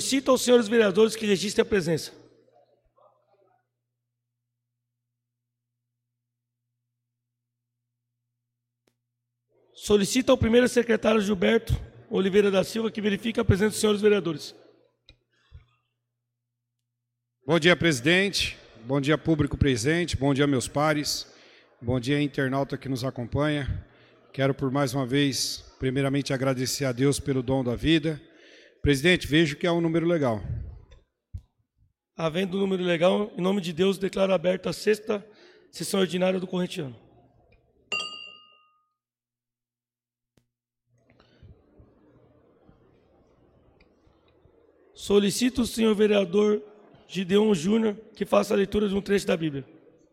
Solicito aos senhores vereadores que registrem a presença. Solicito ao primeiro secretário Gilberto Oliveira da Silva que verifique a presença dos senhores vereadores. Bom dia, presidente. Bom dia, público presente. Bom dia, meus pares. Bom dia, internauta que nos acompanha. Quero, por mais uma vez, primeiramente agradecer a Deus pelo dom da vida. Presidente, vejo que é um número legal. Havendo um número legal, em nome de Deus, declaro aberta a 6ª sessão ordinária do corrente ano. Solicito o senhor vereador Gideon Júnior que faça a leitura de um trecho da Bíblia.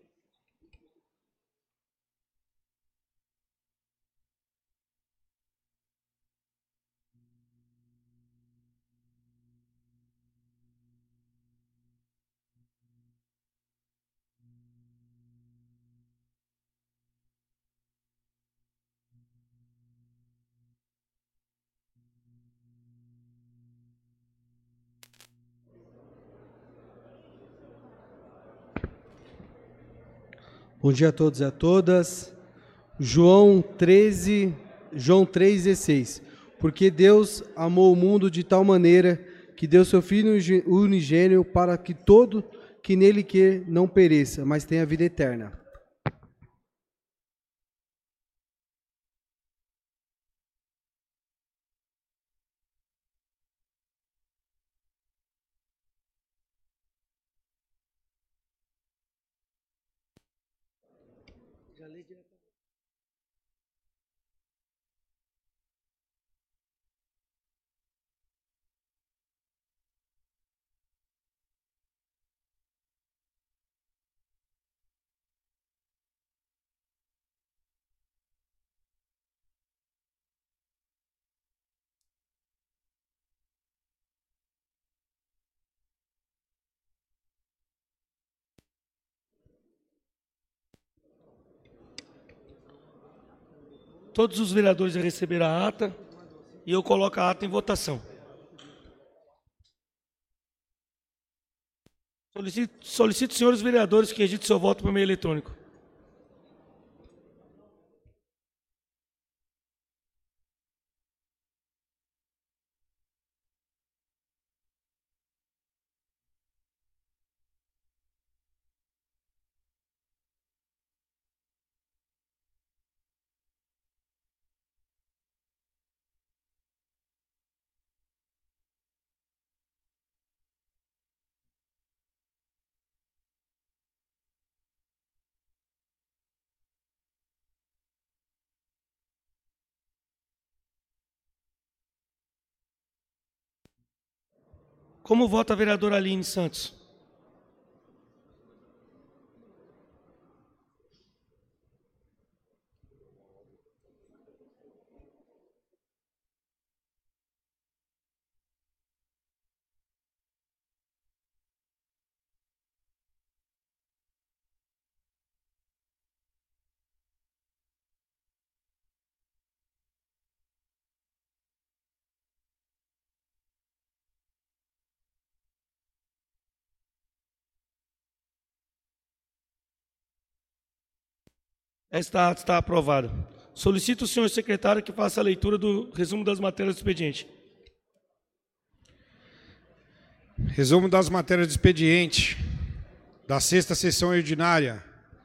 Bom dia a todos e a todas. João 3,16. Porque Deus amou o mundo de tal maneira que deu seu Filho unigênito para que todo que nele quer não pereça, mas tenha vida eterna. Todos os vereadores já receberam a ata e eu coloco a ata em votação. Solicito os senhores vereadores que registrem seu voto por meio eletrônico. Como vota a vereadora Aline Santos? Esta ata está aprovada. Solicito o senhor secretário que faça a leitura do resumo das matérias do expediente. Resumo das matérias do expediente da 6ª sessão ordinária,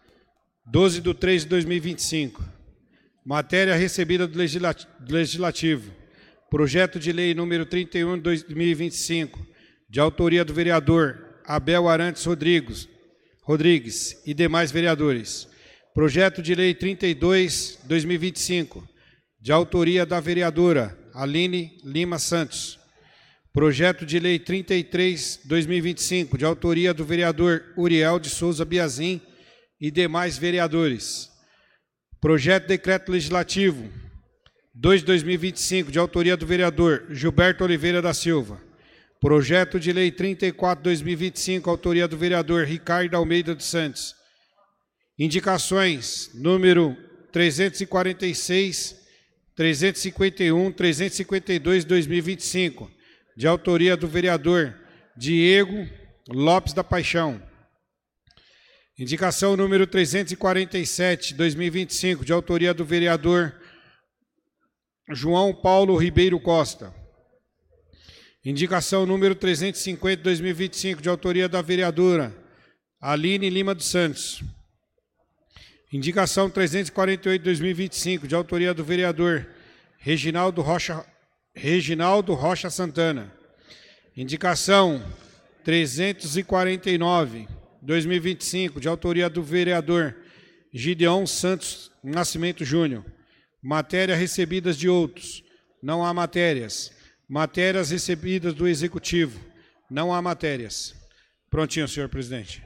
12/3/2025. Matéria recebida do Legislativo. Projeto de lei número 31/2025, de autoria do vereador Abel Arantes Rodrigues e demais vereadores. Projeto de lei 32/2025, de autoria da vereadora Aline Lima Santos. Projeto de lei 33/2025, de autoria do vereador Uriel de Souza Biazin e demais vereadores. Projeto de decreto legislativo 2/2025, de autoria do vereador Gilberto Oliveira da Silva. Projeto de lei 34/2025, autoria do vereador Ricardo Almeida dos Santos. Indicações número 346, 351, 352 de 2025, de autoria do vereador Diego Lopes da Paixão. Indicação número 347, 2025, de autoria do vereador João Paulo Ribeiro Costa. Indicação número 350, 2025, de autoria da vereadora Aline Lima dos Santos. Indicação 348, 2025, de autoria do vereador Reginaldo Rocha Santana. Indicação 349, 2025, de autoria do vereador Gideon Santos Nascimento Júnior. Matéria recebidas de outros. Não há matérias. Matérias recebidas do Executivo. Não há matérias. Prontinho, senhor presidente.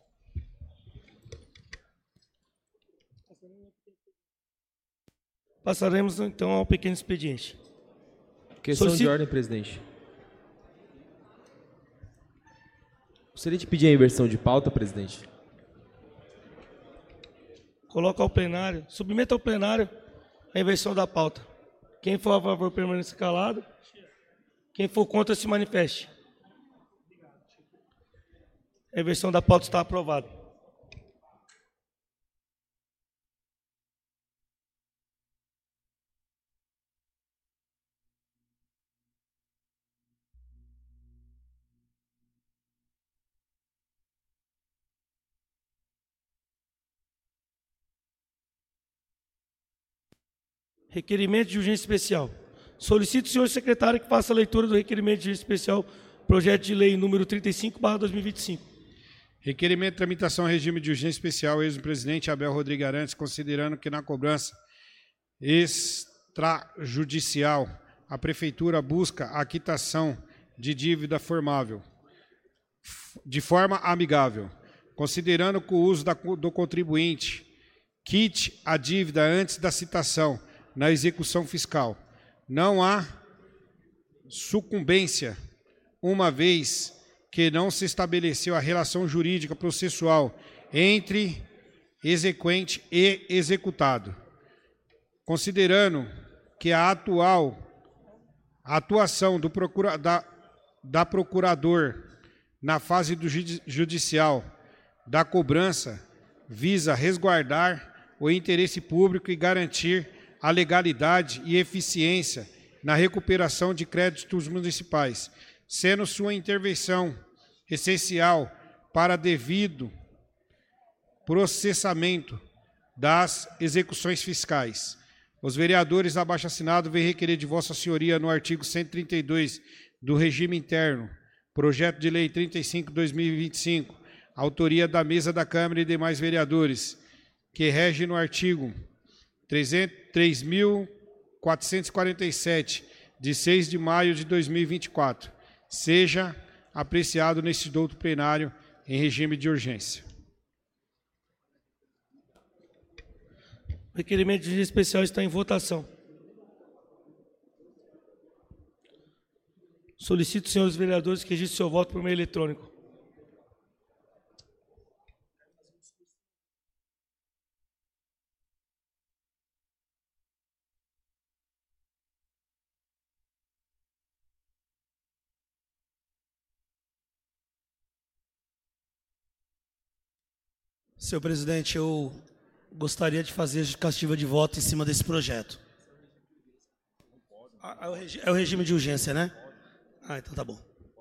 Passaremos, então, ao pequeno expediente. Questão de ordem, presidente. Gostaria de pedir a inversão de pauta, presidente. Coloca ao plenário, submeta ao plenário a inversão da pauta. Quem for a favor, permaneça calado. Quem for contra, se manifeste. A inversão da pauta está aprovada. Requerimento de urgência especial. Solicito ao senhor secretário que faça a leitura do requerimento de urgência especial, projeto de lei número 35/2025. Requerimento de tramitação em regime de urgência especial, ex-presidente Abel Rodrigues Arantes, considerando que na cobrança extrajudicial a Prefeitura busca a quitação de dívida formável, de forma amigável, considerando que o uso do contribuinte quite a dívida antes da citação na execução fiscal. Não há sucumbência, uma vez que não se estabeleceu a relação jurídica processual entre exequente e executado. Considerando que a atuação da procurador na fase do judicial da cobrança visa resguardar o interesse público e garantir a legalidade e eficiência na recuperação de créditos municipais, sendo sua intervenção essencial para devido processamento das execuções fiscais. Os vereadores abaixo-assinados vêm requerer de Vossa Senhoria, no artigo 132 do Regime Interno, projeto de lei 35/2025, autoria da mesa da Câmara e demais vereadores, que rege no artigo 3.447, de 6 de maio de 2024, seja apreciado neste douto plenário em regime de urgência. O requerimento de urgência especial está em votação. Solicito, senhores vereadores, que registrem seu voto por meio eletrônico. Senhor presidente, eu gostaria de fazer a justificativa de voto em cima desse projeto. É o regime de urgência, né? Ah, então tá bom.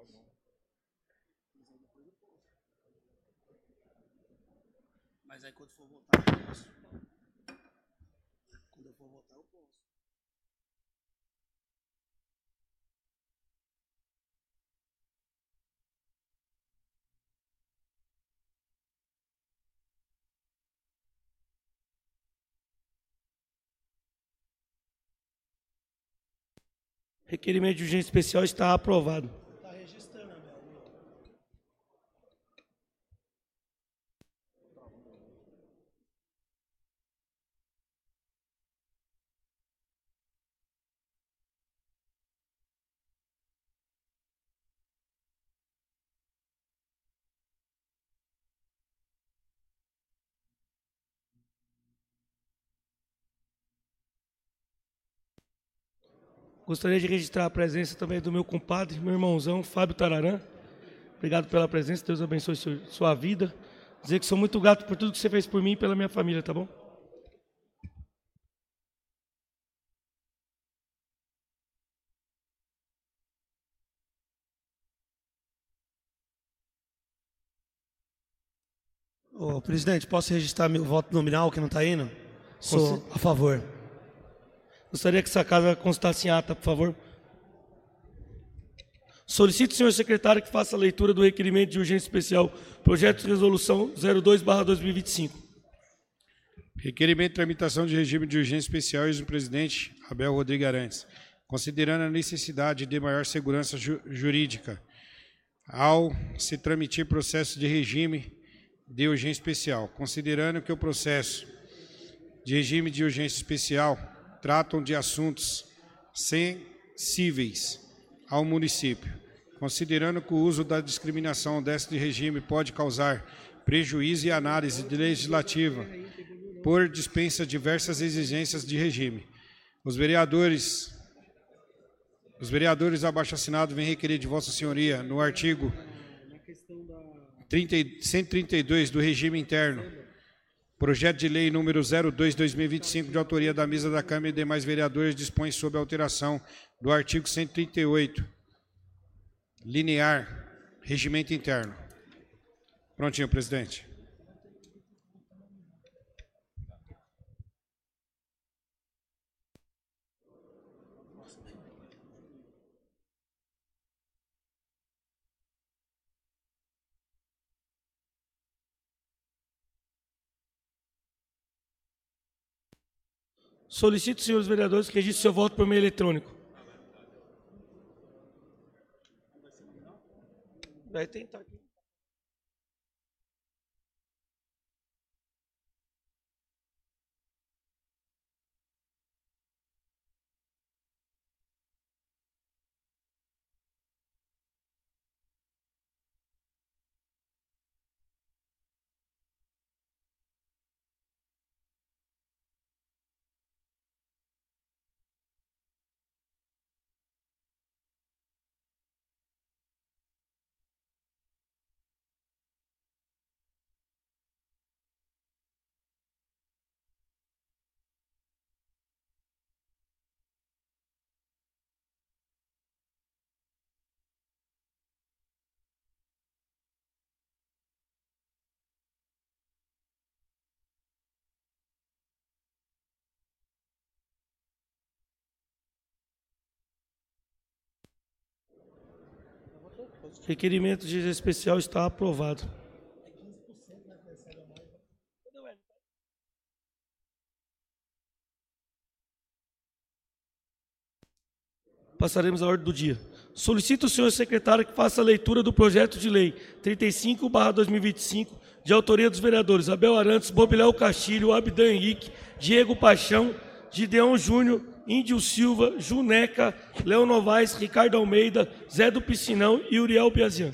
Mas aí quando for votar, eu posso. Quando eu for votar, eu posso. Requerimento de urgência especial está aprovado. Está registrando, Abel. Gostaria de registrar a presença também do meu compadre, meu irmãozão, Fábio Tararã. Obrigado pela presença, Deus abençoe sua vida. Dizer que sou muito grato por tudo que você fez por mim e pela minha família, tá bom? Ô, presidente, posso registrar meu voto nominal que não está indo? Sou a favor. Gostaria que essa casa constasse em ata, por favor. Solicito, senhor secretário, que faça a leitura do requerimento de urgência especial, projeto de resolução 02/2025. Requerimento de tramitação de regime de urgência especial e o presidente Abel Rodrigues Arantes, considerando a necessidade de maior segurança jurídica ao se tramitar processo de regime de urgência especial, considerando que o processo de regime de urgência especial tratam de assuntos sensíveis ao município, considerando que o uso da discriminação deste regime pode causar prejuízo e análise legislativa por dispensa de diversas exigências de regime. Os vereadores abaixo-assinados vêm requerer de Vossa Senhoria, no artigo 132 do regime interno, projeto de lei número 02/2025, de autoria da mesa da Câmara e demais vereadores, dispõe sobre a alteração do artigo 138, linear, regimento interno. Prontinho, presidente. Solicito, senhores vereadores, que registrem seu voto por meio eletrônico. Vai tentar aqui. Requerimento de urgência especial está aprovado. Passaremos à ordem do dia. Solicito ao senhor secretário que faça a leitura do projeto de lei 35/2025, de autoria dos vereadores Abel Arantes, Bobiléu Castilho, Abdan Henrique, Diego Paixão, Gideon Júnior, Índio Silva, Juneca, Léo Novaes, Ricardo Almeida, Zé do Piscinão e Uriel Biazian.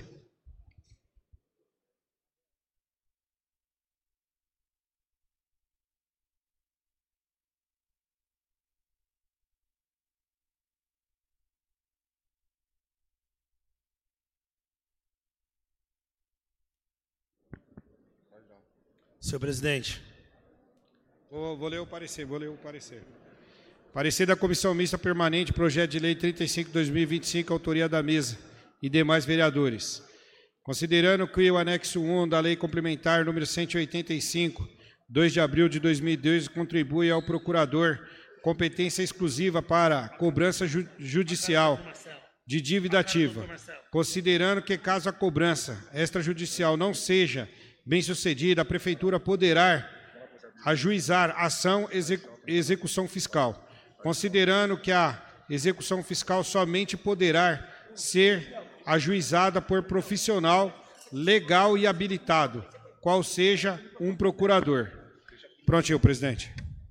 Senhor presidente. Vou ler o parecer. Parecer da Comissão Mista Permanente, projeto de lei 35/2025, autoria da mesa e demais vereadores. Considerando que o anexo 1 da Lei Complementar número 185, 2 de abril de 2002, contribui ao procurador competência exclusiva para cobrança judicial de dívida ativa, considerando que caso a cobrança extrajudicial não seja bem-sucedida, a Prefeitura poderá ajuizar ação execução fiscal, considerando que a execução fiscal somente poderá ser ajuizada por profissional legal e habilitado, qual seja um procurador. Prontinho, presidente.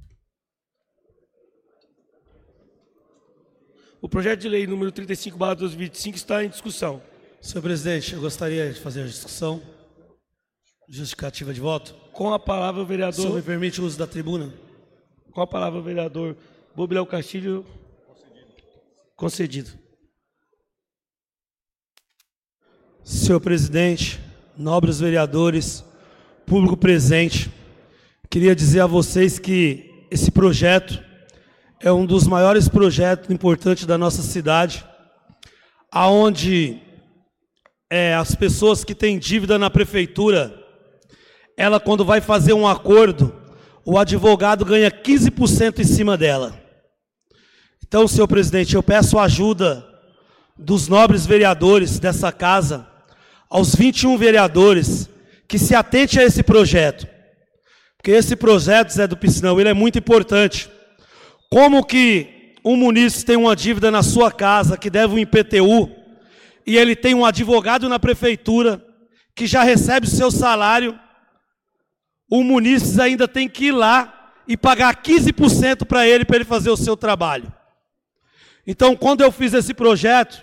O projeto de lei número 35/2025 está em discussão. Senhor presidente, eu gostaria de fazer a discussão justificativa de voto. Com a palavra o vereador... O senhor me permite o uso da tribuna? Com a palavra o vereador Bobiléu Castilho. Concedido. Senhor presidente, nobres vereadores, público presente, queria dizer a vocês que esse projeto é um dos maiores projetos importantes da nossa cidade, aonde as pessoas que têm dívida na prefeitura, ela quando vai fazer um acordo, o advogado ganha 15% em cima dela. Então, senhor presidente, eu peço a ajuda dos nobres vereadores dessa casa, aos 21 vereadores, que se atente a esse projeto. Porque esse projeto, Zé do Piscinão, ele é muito importante. Como que um munícipe tem uma dívida na sua casa, que deve um IPTU, e ele tem um advogado na prefeitura, que já recebe o seu salário, o munícipe ainda tem que ir lá e pagar 15% para ele fazer o seu trabalho. Então, quando eu fiz esse projeto,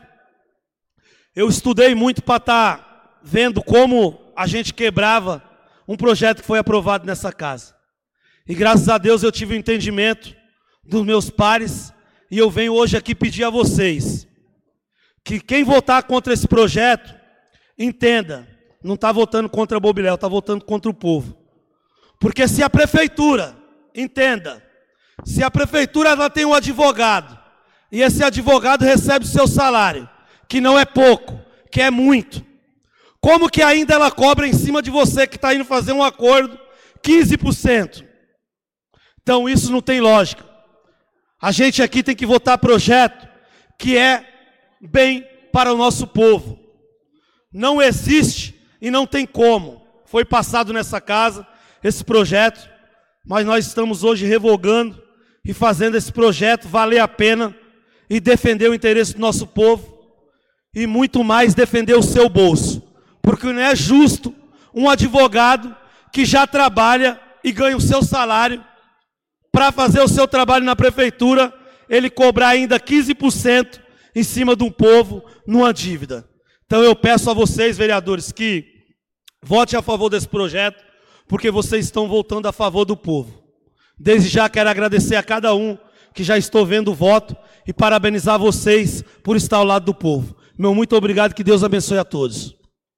eu estudei muito para estar vendo como a gente quebrava um projeto que foi aprovado nessa casa. E graças a Deus eu tive o entendimento dos meus pares, e eu venho hoje aqui pedir a vocês que quem votar contra esse projeto, entenda, não está votando contra a Bobiléu, está votando contra o povo. Porque se a prefeitura, entenda, se a prefeitura ela tem um advogado, e esse advogado recebe o seu salário, que não é pouco, que é muito, como que ainda ela cobra em cima de você que está indo fazer um acordo 15%? Então isso não tem lógica. A gente aqui tem que votar projeto que é bem para o nosso povo. Não existe e não tem como. Foi passado nessa casa esse projeto, mas nós estamos hoje revogando e fazendo esse projeto valer a pena e defender o interesse do nosso povo e muito mais defender o seu bolso. Porque não é justo um advogado que já trabalha e ganha o seu salário para fazer o seu trabalho na prefeitura, ele cobrar ainda 15% em cima de um povo numa dívida. Então eu peço a vocês, vereadores, que votem a favor desse projeto, porque vocês estão votando a favor do povo. Desde já quero agradecer a cada um que já estou vendo o voto e parabenizar vocês por estar ao lado do povo. Meu muito obrigado, que Deus abençoe a todos.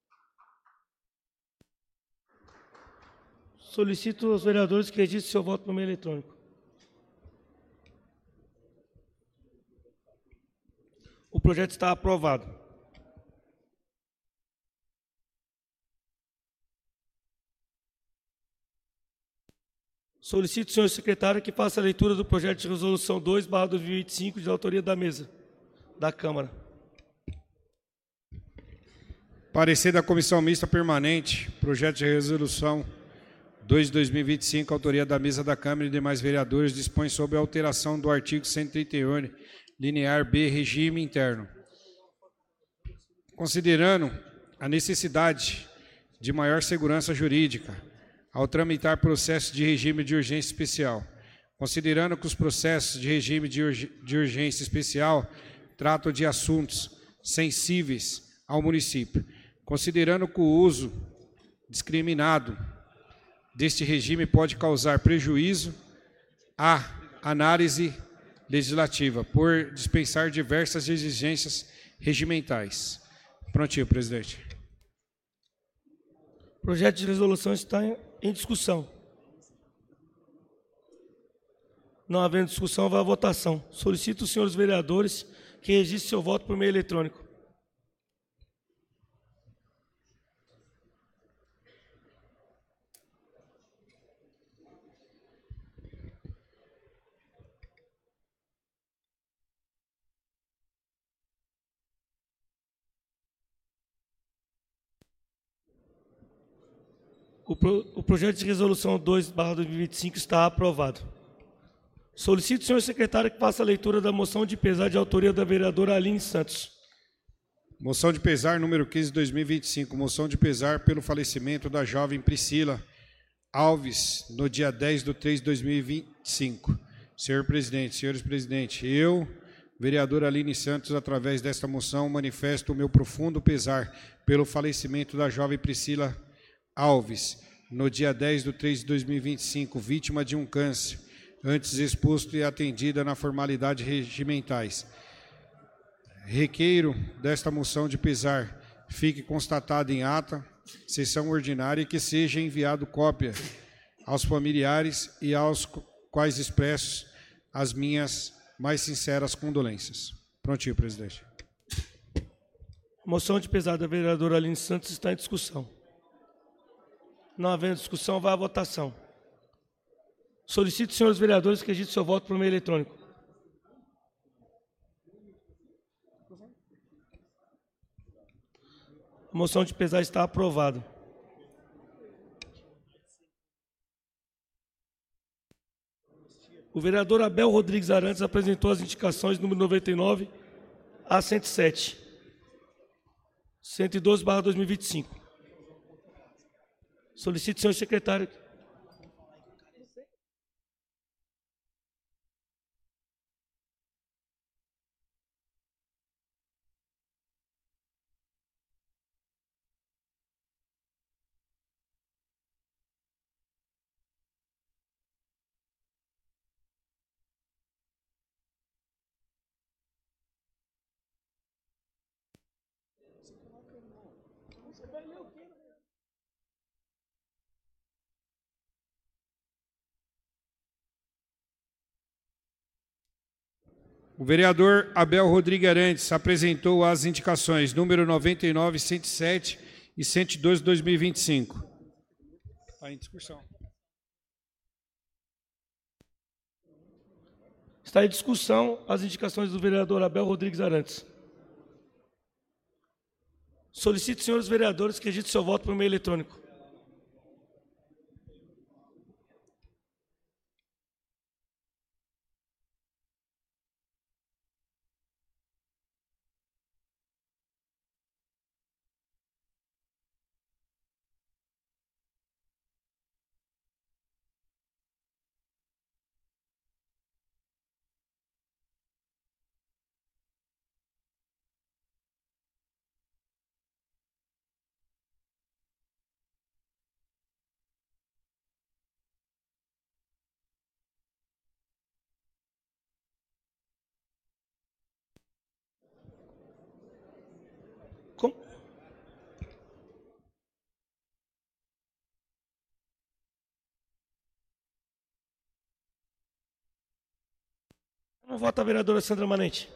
Solicito aos vereadores que registrem seu voto por meio eletrônico. O projeto está aprovado. Solicito, senhor secretário, que faça a leitura do projeto de resolução 2/2025, de autoria da mesa da Câmara. Parecer da Comissão Mista Permanente, projeto de resolução 2/2025, autoria da mesa da Câmara e demais vereadores, dispõe sobre a alteração do artigo 131, linear B, regime interno. Considerando a necessidade de maior segurança jurídica ao tramitar processos de regime de urgência especial, considerando que os processos de regime de urgência especial tratam de assuntos sensíveis ao município, considerando que o uso discriminado deste regime pode causar prejuízo à análise legislativa, por dispensar diversas exigências regimentais. Prontinho, presidente. O projeto de resolução está em discussão. Não havendo discussão, vai à votação. Solicito os senhores vereadores que registrem seu voto por meio eletrônico. O projeto de resolução 2/2025 está aprovado. Solicito ao senhor secretário que faça a leitura da moção de pesar de autoria da vereadora Aline Santos. Moção de pesar número 15/2025, moção de pesar pelo falecimento da jovem Priscila Alves, no dia 10/3/2025. Senhor presidente, senhores presidentes, eu, vereador Aline Santos, através desta moção, manifesto o meu profundo pesar pelo falecimento da jovem Priscila Alves, no dia 10/3/2025, vítima de um câncer, antes exposto e atendida na formalidades regimentais. Requeiro desta moção de pesar fique constatada em ata, sessão ordinária, e que seja enviado cópia aos familiares e aos quais expresso as minhas mais sinceras condolências. Prontinho, presidente. A moção de pesar da vereadora Aline Santos está em discussão. Não havendo discussão, vai à votação. Solicito, senhores vereadores, que registrem seu voto por meio eletrônico. A moção de pesar está aprovada. O vereador Abel Rodrigues Arantes apresentou as indicações número 99 a 107. 112/2025. Solicito, senhor secretário. O vereador Abel Rodrigues Arantes apresentou as indicações número 99, 107 e 102 de 2025. Está em discussão. Está em discussão as indicações do vereador Abel Rodrigues Arantes. Solicito, senhores vereadores, que registrem seu voto por meio eletrônico. Não vota a vereadora Sandra Manente.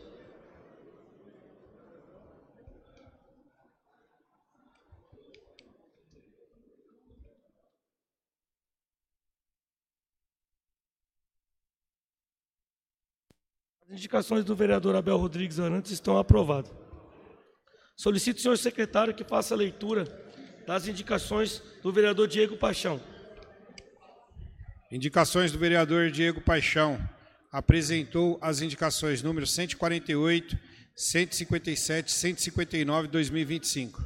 As indicações do vereador Abel Rodrigues Arantes estão aprovadas. Solicito, senhor secretário, que faça a leitura das indicações do vereador Diego Paixão. Indicações do vereador Diego Paixão. Apresentou as indicações número 148, 157, 159 de 2025.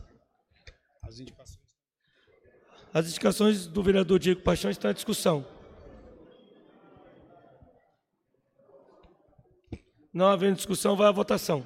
As indicações do vereador Diego Paixão estão em discussão. Não havendo discussão, vai à votação.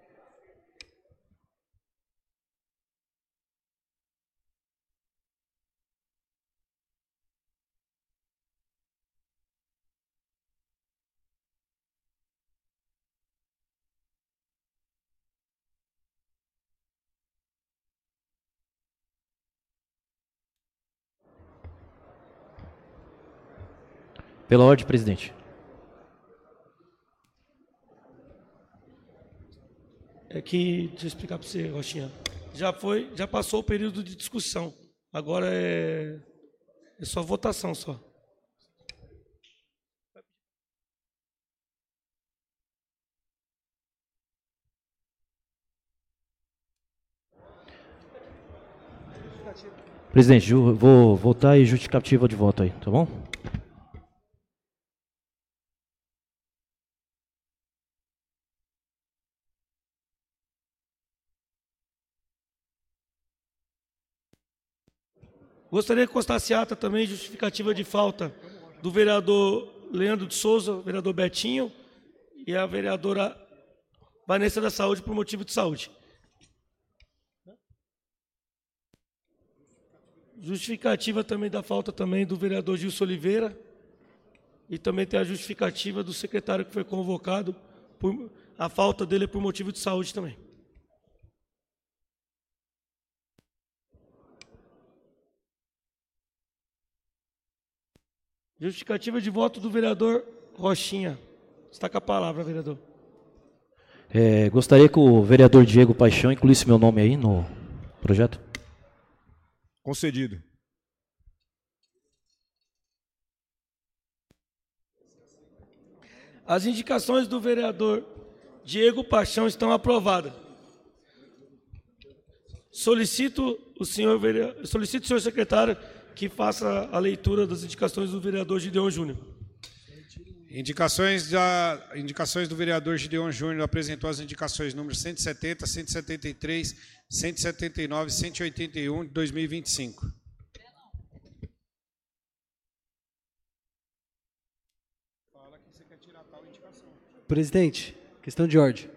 Pela ordem, presidente. É que, deixa eu explicar para você, Rochinha. Já passou o período de discussão. Agora é só votação só. Presidente, vou votar e justificativa de voto aí, tá bom? Gostaria que constasse ata também justificativa de falta do vereador Leandro de Souza, vereador Betinho, e a vereadora Vanessa da Saúde por motivo de saúde. Justificativa também da falta também do vereador Gilson Oliveira, e também tem a justificativa do secretário que foi convocado, A falta dele é por motivo de saúde também. Justificativa de voto do vereador Rochinha. Está com a palavra, vereador. Gostaria que o vereador Diego Paixão incluísse meu nome aí no projeto. Concedido. As indicações do vereador Diego Paixão estão aprovadas. Solicito o senhor secretário que faça a leitura das indicações do vereador Gideon Júnior. Indicações do vereador Gideon Júnior apresentou as indicações números 170, 173, 179 e 181 de 2025. Presidente, questão de ordem.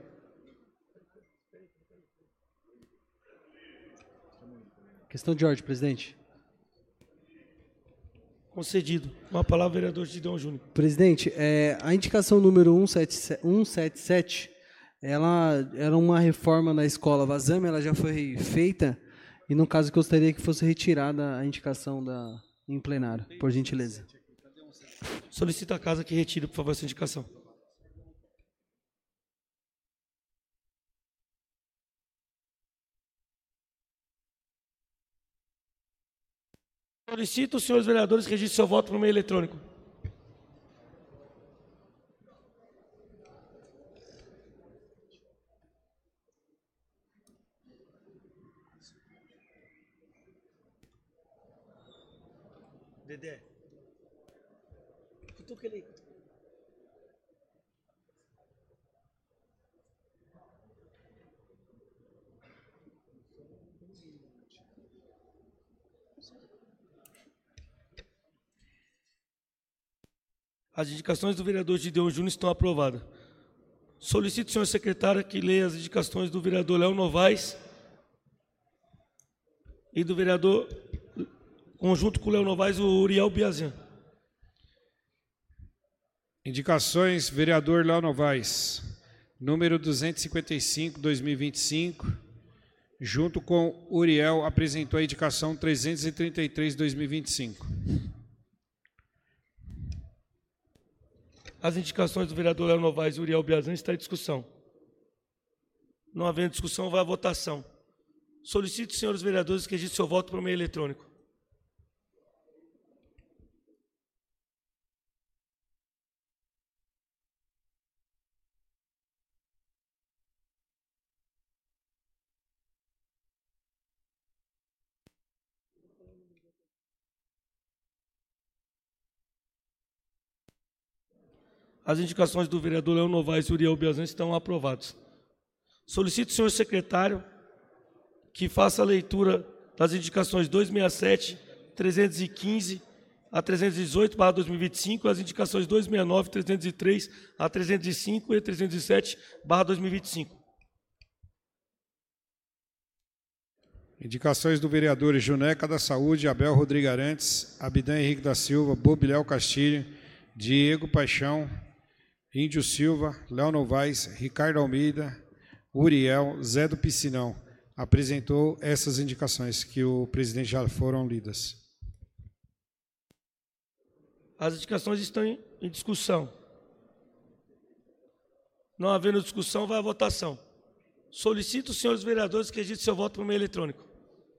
Questão de ordem, presidente. Concedido. Com a palavra, vereador Gideon Júnior. Presidente, a indicação número 177, ela era uma reforma na escola Vazame, ela já foi feita, e no caso gostaria que fosse retirada a indicação em plenário, por gentileza. Solicito a casa que retire, por favor, essa indicação. Solicito os senhores vereadores que registrem seu voto por meio eletrônico. Dedé. Cutuca ele. As indicações do vereador Gideon Júnior estão aprovadas. Solicito ao senhor secretário que leia as indicações do vereador Léo Novaes e do vereador, conjunto com o Léo Novaes, o Uriel Biazin. Indicações, vereador Léo Novaes, número 255, 2025, junto com Uriel, apresentou a indicação 333, 2025. As indicações do vereador Léo Novaes e Uriel Biazin estão em discussão. Não havendo discussão, vai à votação. Solicito, senhores vereadores, que registrem seu voto por meio eletrônico. As indicações do vereador Léo Novaes e Uriel Biazin estão aprovadas. Solicito ao senhor secretário que faça a leitura das indicações 267, 315 a 318/2025, as indicações 269, 303 a 305 e 307/2025. Indicações do vereadores Juneca da Saúde, Abel Rodrigues Arantes, Abidan Henrique da Silva, Bobiléu Castilho, Diego Paixão, Índio Silva, Léo Novaes, Ricardo Almeida, Uriel, Zé do Piscinão. Apresentou essas indicações que o presidente já foram lidas. As indicações estão em discussão. Não havendo discussão, vai à votação. Solicito os senhores vereadores que registrem seu voto por meio eletrônico.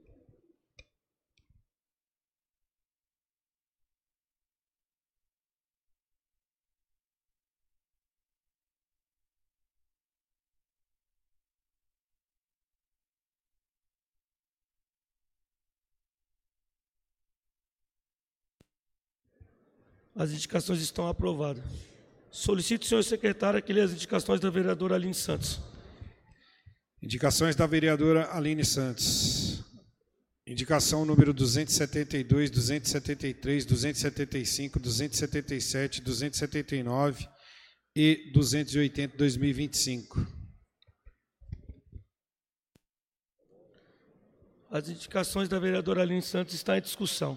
As indicações estão aprovadas. Solicito o senhor secretário que leia as indicações da vereadora Aline Santos. Indicações da vereadora Aline Santos. Indicação número 272, 273, 275, 277, 279 e 280, 2025. As indicações da vereadora Aline Santos estão em discussão.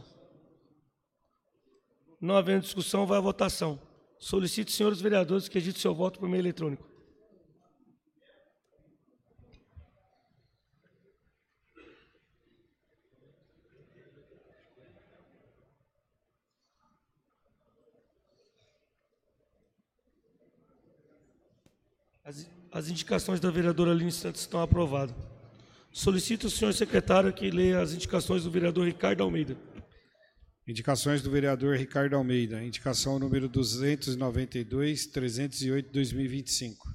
Não havendo discussão, vai à votação. Solicito, senhores vereadores, que registrem seu voto por meio eletrônico. As indicações da vereadora Aline Santos estão aprovadas. Solicito o senhor secretário que leia as indicações do vereador Ricardo Almeida. Indicações do vereador Ricardo Almeida. Indicação número 292, 308, 2025.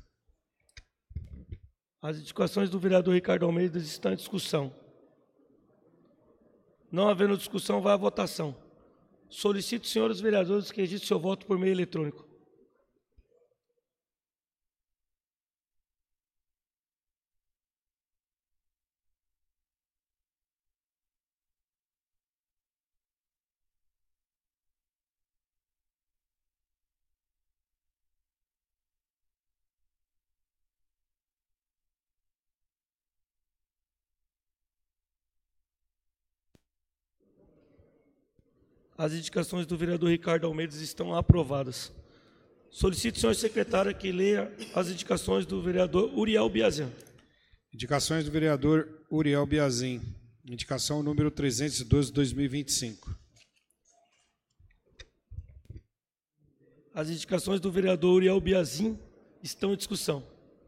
As indicações do vereador Ricardo Almeida estão em discussão. Não havendo discussão, vai à votação. Solicito, senhores vereadores, que registrem seu voto por meio eletrônico. As indicações do vereador Ricardo Almeida estão aprovadas. Solicito, senhor secretário, que leia as indicações do vereador Uriel Biazin. Indicações do vereador Uriel Biazin. Indicação número 312, 2025. As indicações do vereador Uriel Biazin estão em discussão.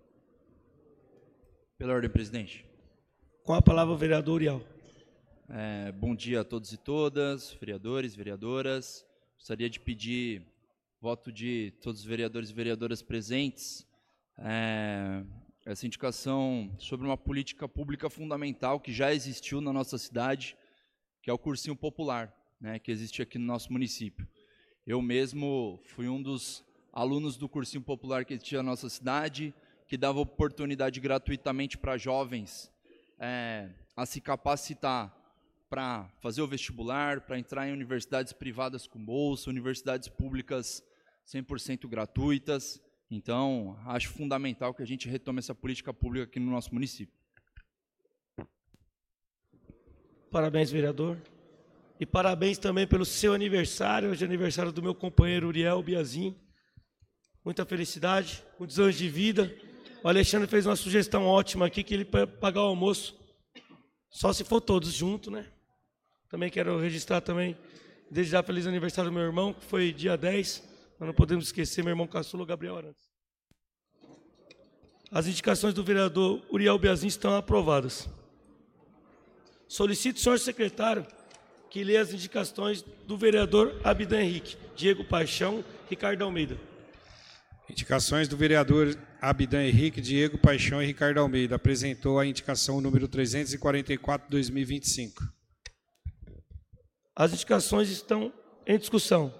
Pela ordem, presidente. Com a palavra o vereador Uriel. Bom dia a todos e todas, vereadores, vereadoras. Gostaria de pedir voto de todos os vereadores e vereadoras presentes. Essa indicação sobre uma política pública fundamental que já existiu na nossa cidade, que é o cursinho popular, né, que existe aqui no nosso município. Eu mesmo fui um dos alunos do cursinho popular que existia na nossa cidade, que dava oportunidade gratuitamente para jovens a se capacitar para fazer o vestibular, para entrar em universidades privadas com bolsa, universidades públicas 100% gratuitas. Então, acho fundamental que a gente retome essa política pública aqui no nosso município. Parabéns, vereador. E parabéns também pelo seu aniversário, hoje é aniversário do meu companheiro Uriel Biazin. Muita felicidade, muitos anos de vida. O Alexandre fez uma sugestão ótima aqui, que ele vai pagar o almoço, só se for todos juntos, né? Também quero registrar também, desde já, feliz aniversário do meu irmão, que foi dia 10, nós não podemos esquecer, meu irmão caçula, Gabriel Arantes. As indicações do vereador Uriel Biazin estão aprovadas. Solicito, senhor secretário, que leia as indicações do vereador Abidan Henrique, Diego Paixão, Ricardo Almeida. Indicações do vereador Abidan Henrique, Diego Paixão e Ricardo Almeida. Apresentou a indicação número 344, 2025. As indicações estão em discussão.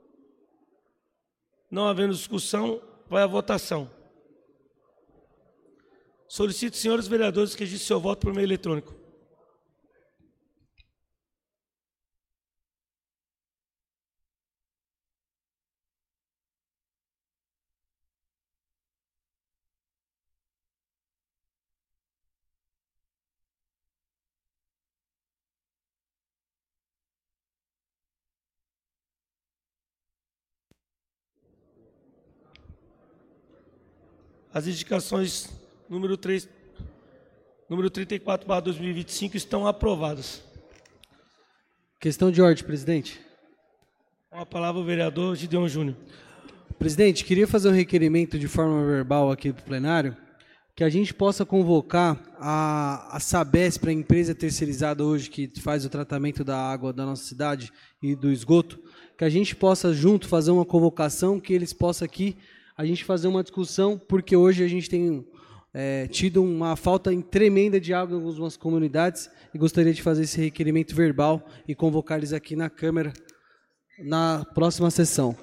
Não havendo discussão, vai à votação. Solicito, senhores vereadores, que registrem seu voto por meio eletrônico. As indicações número 34/2025 estão aprovadas. Questão de ordem, presidente. Com a palavra o vereador Gideon Júnior. Presidente, queria fazer um requerimento de forma verbal aqui para o plenário, que a gente possa convocar a Sabesp, a empresa terceirizada hoje que faz o tratamento da água da nossa cidade e do esgoto, que a gente possa junto fazer uma convocação, que eles possam aqui a gente fazer uma discussão, porque hoje a gente tem tido uma falta tremenda de água em algumas comunidades e gostaria de fazer esse requerimento verbal e convocar eles aqui na Câmara na próxima sessão.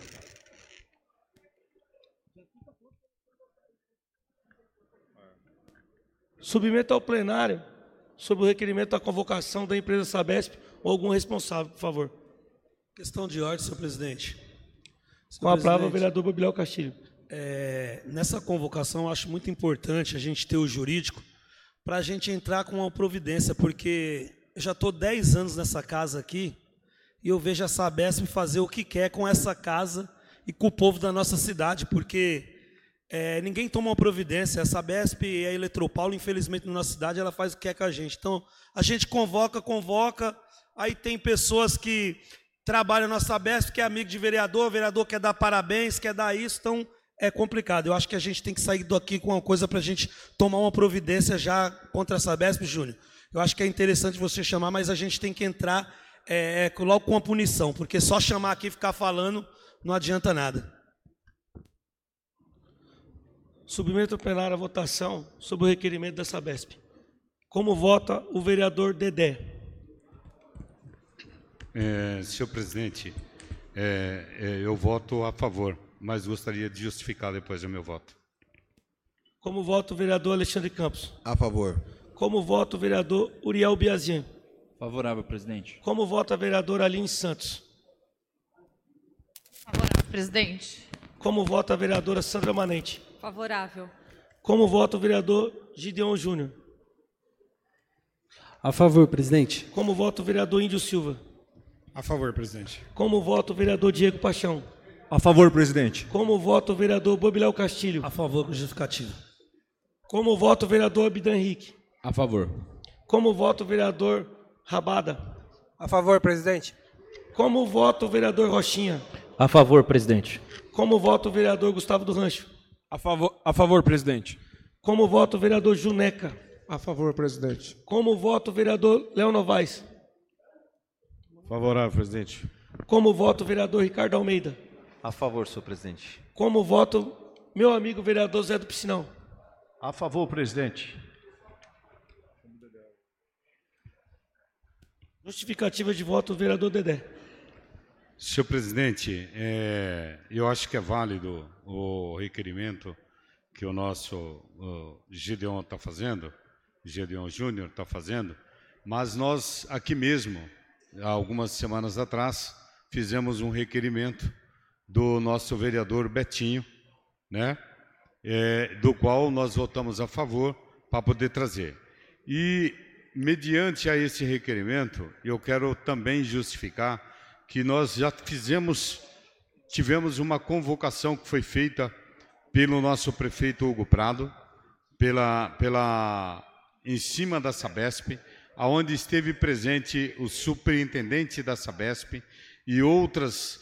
Submeto ao plenário sobre o requerimento da convocação da empresa Sabesp ou algum responsável, por favor. Questão de ordem, senhor presidente. Com a palavra o vereador Bobilel Castilho. Nessa convocação, eu acho muito importante a gente ter o jurídico para a gente entrar com uma providência, porque eu já estou 10 anos nessa casa aqui e eu vejo a Sabesp fazer o que quer com essa casa e com o povo da nossa cidade, porque ninguém toma uma providência. A Sabesp e a Eletropaulo, infelizmente, na nossa cidade, ela faz o que quer com a gente. Então, a gente convoca, aí tem pessoas que trabalham na Sabesp, que é amigo de vereador, o vereador quer dar parabéns, quer dar isso, então é complicado. Eu acho que a gente tem que sair daqui com uma coisa para a gente tomar uma providência já contra a Sabesp, Júnior. Eu acho que é interessante você chamar, mas a gente tem que entrar logo com a punição, porque só chamar aqui e ficar falando não adianta nada. Submeto ao plenário a votação sobre o requerimento da Sabesp. Como vota o vereador Dedé? Senhor presidente, eu voto a favor, mas gostaria de justificar depois o meu voto. Como vota o vereador Alexandre Campos? A favor. Como vota o vereador Uriel Biazin? Favorável, presidente. Como vota a vereadora Aline Santos? Favorável, presidente. Como vota a vereadora Sandra Manente? Favorável. Como vota o vereador Gideon Júnior? A favor, presidente. Como vota o vereador Índio Silva? A favor, presidente. Como vota o vereador Diego Paixão? A favor, presidente. Como vota o vereador Bobiléu Castilho? A favor, com justificativo. Como vota o vereador Abdan Henrique? A favor. Como vota o vereador Rabada? A favor, presidente. Como vota o vereador Rochinha? A favor, presidente. Como vota o vereador Gustavo do Rancho? A favor, presidente. Como vota o vereador Juneca? A favor, presidente. Como vota o vereador Léo Novaes? Favorável, presidente. Como vota o vereador Ricardo Almeida? A favor, senhor presidente. Como vota o meu amigo vereador Zé do Piscinão? A favor, presidente. Justificativa de voto do vereador Dedé. Senhor presidente, eu acho que é válido o requerimento que o nosso Gideon está fazendo, Gideon Júnior está fazendo, mas nós aqui mesmo, há algumas semanas atrás, fizemos um requerimento do nosso vereador Betinho, né, do qual nós votamos a favor para poder trazer. E, mediante a esse requerimento, eu quero também justificar que nós já tivemos uma convocação que foi feita pelo nosso prefeito Hugo Prado, em cima da Sabesp, aonde esteve presente o superintendente da Sabesp e outras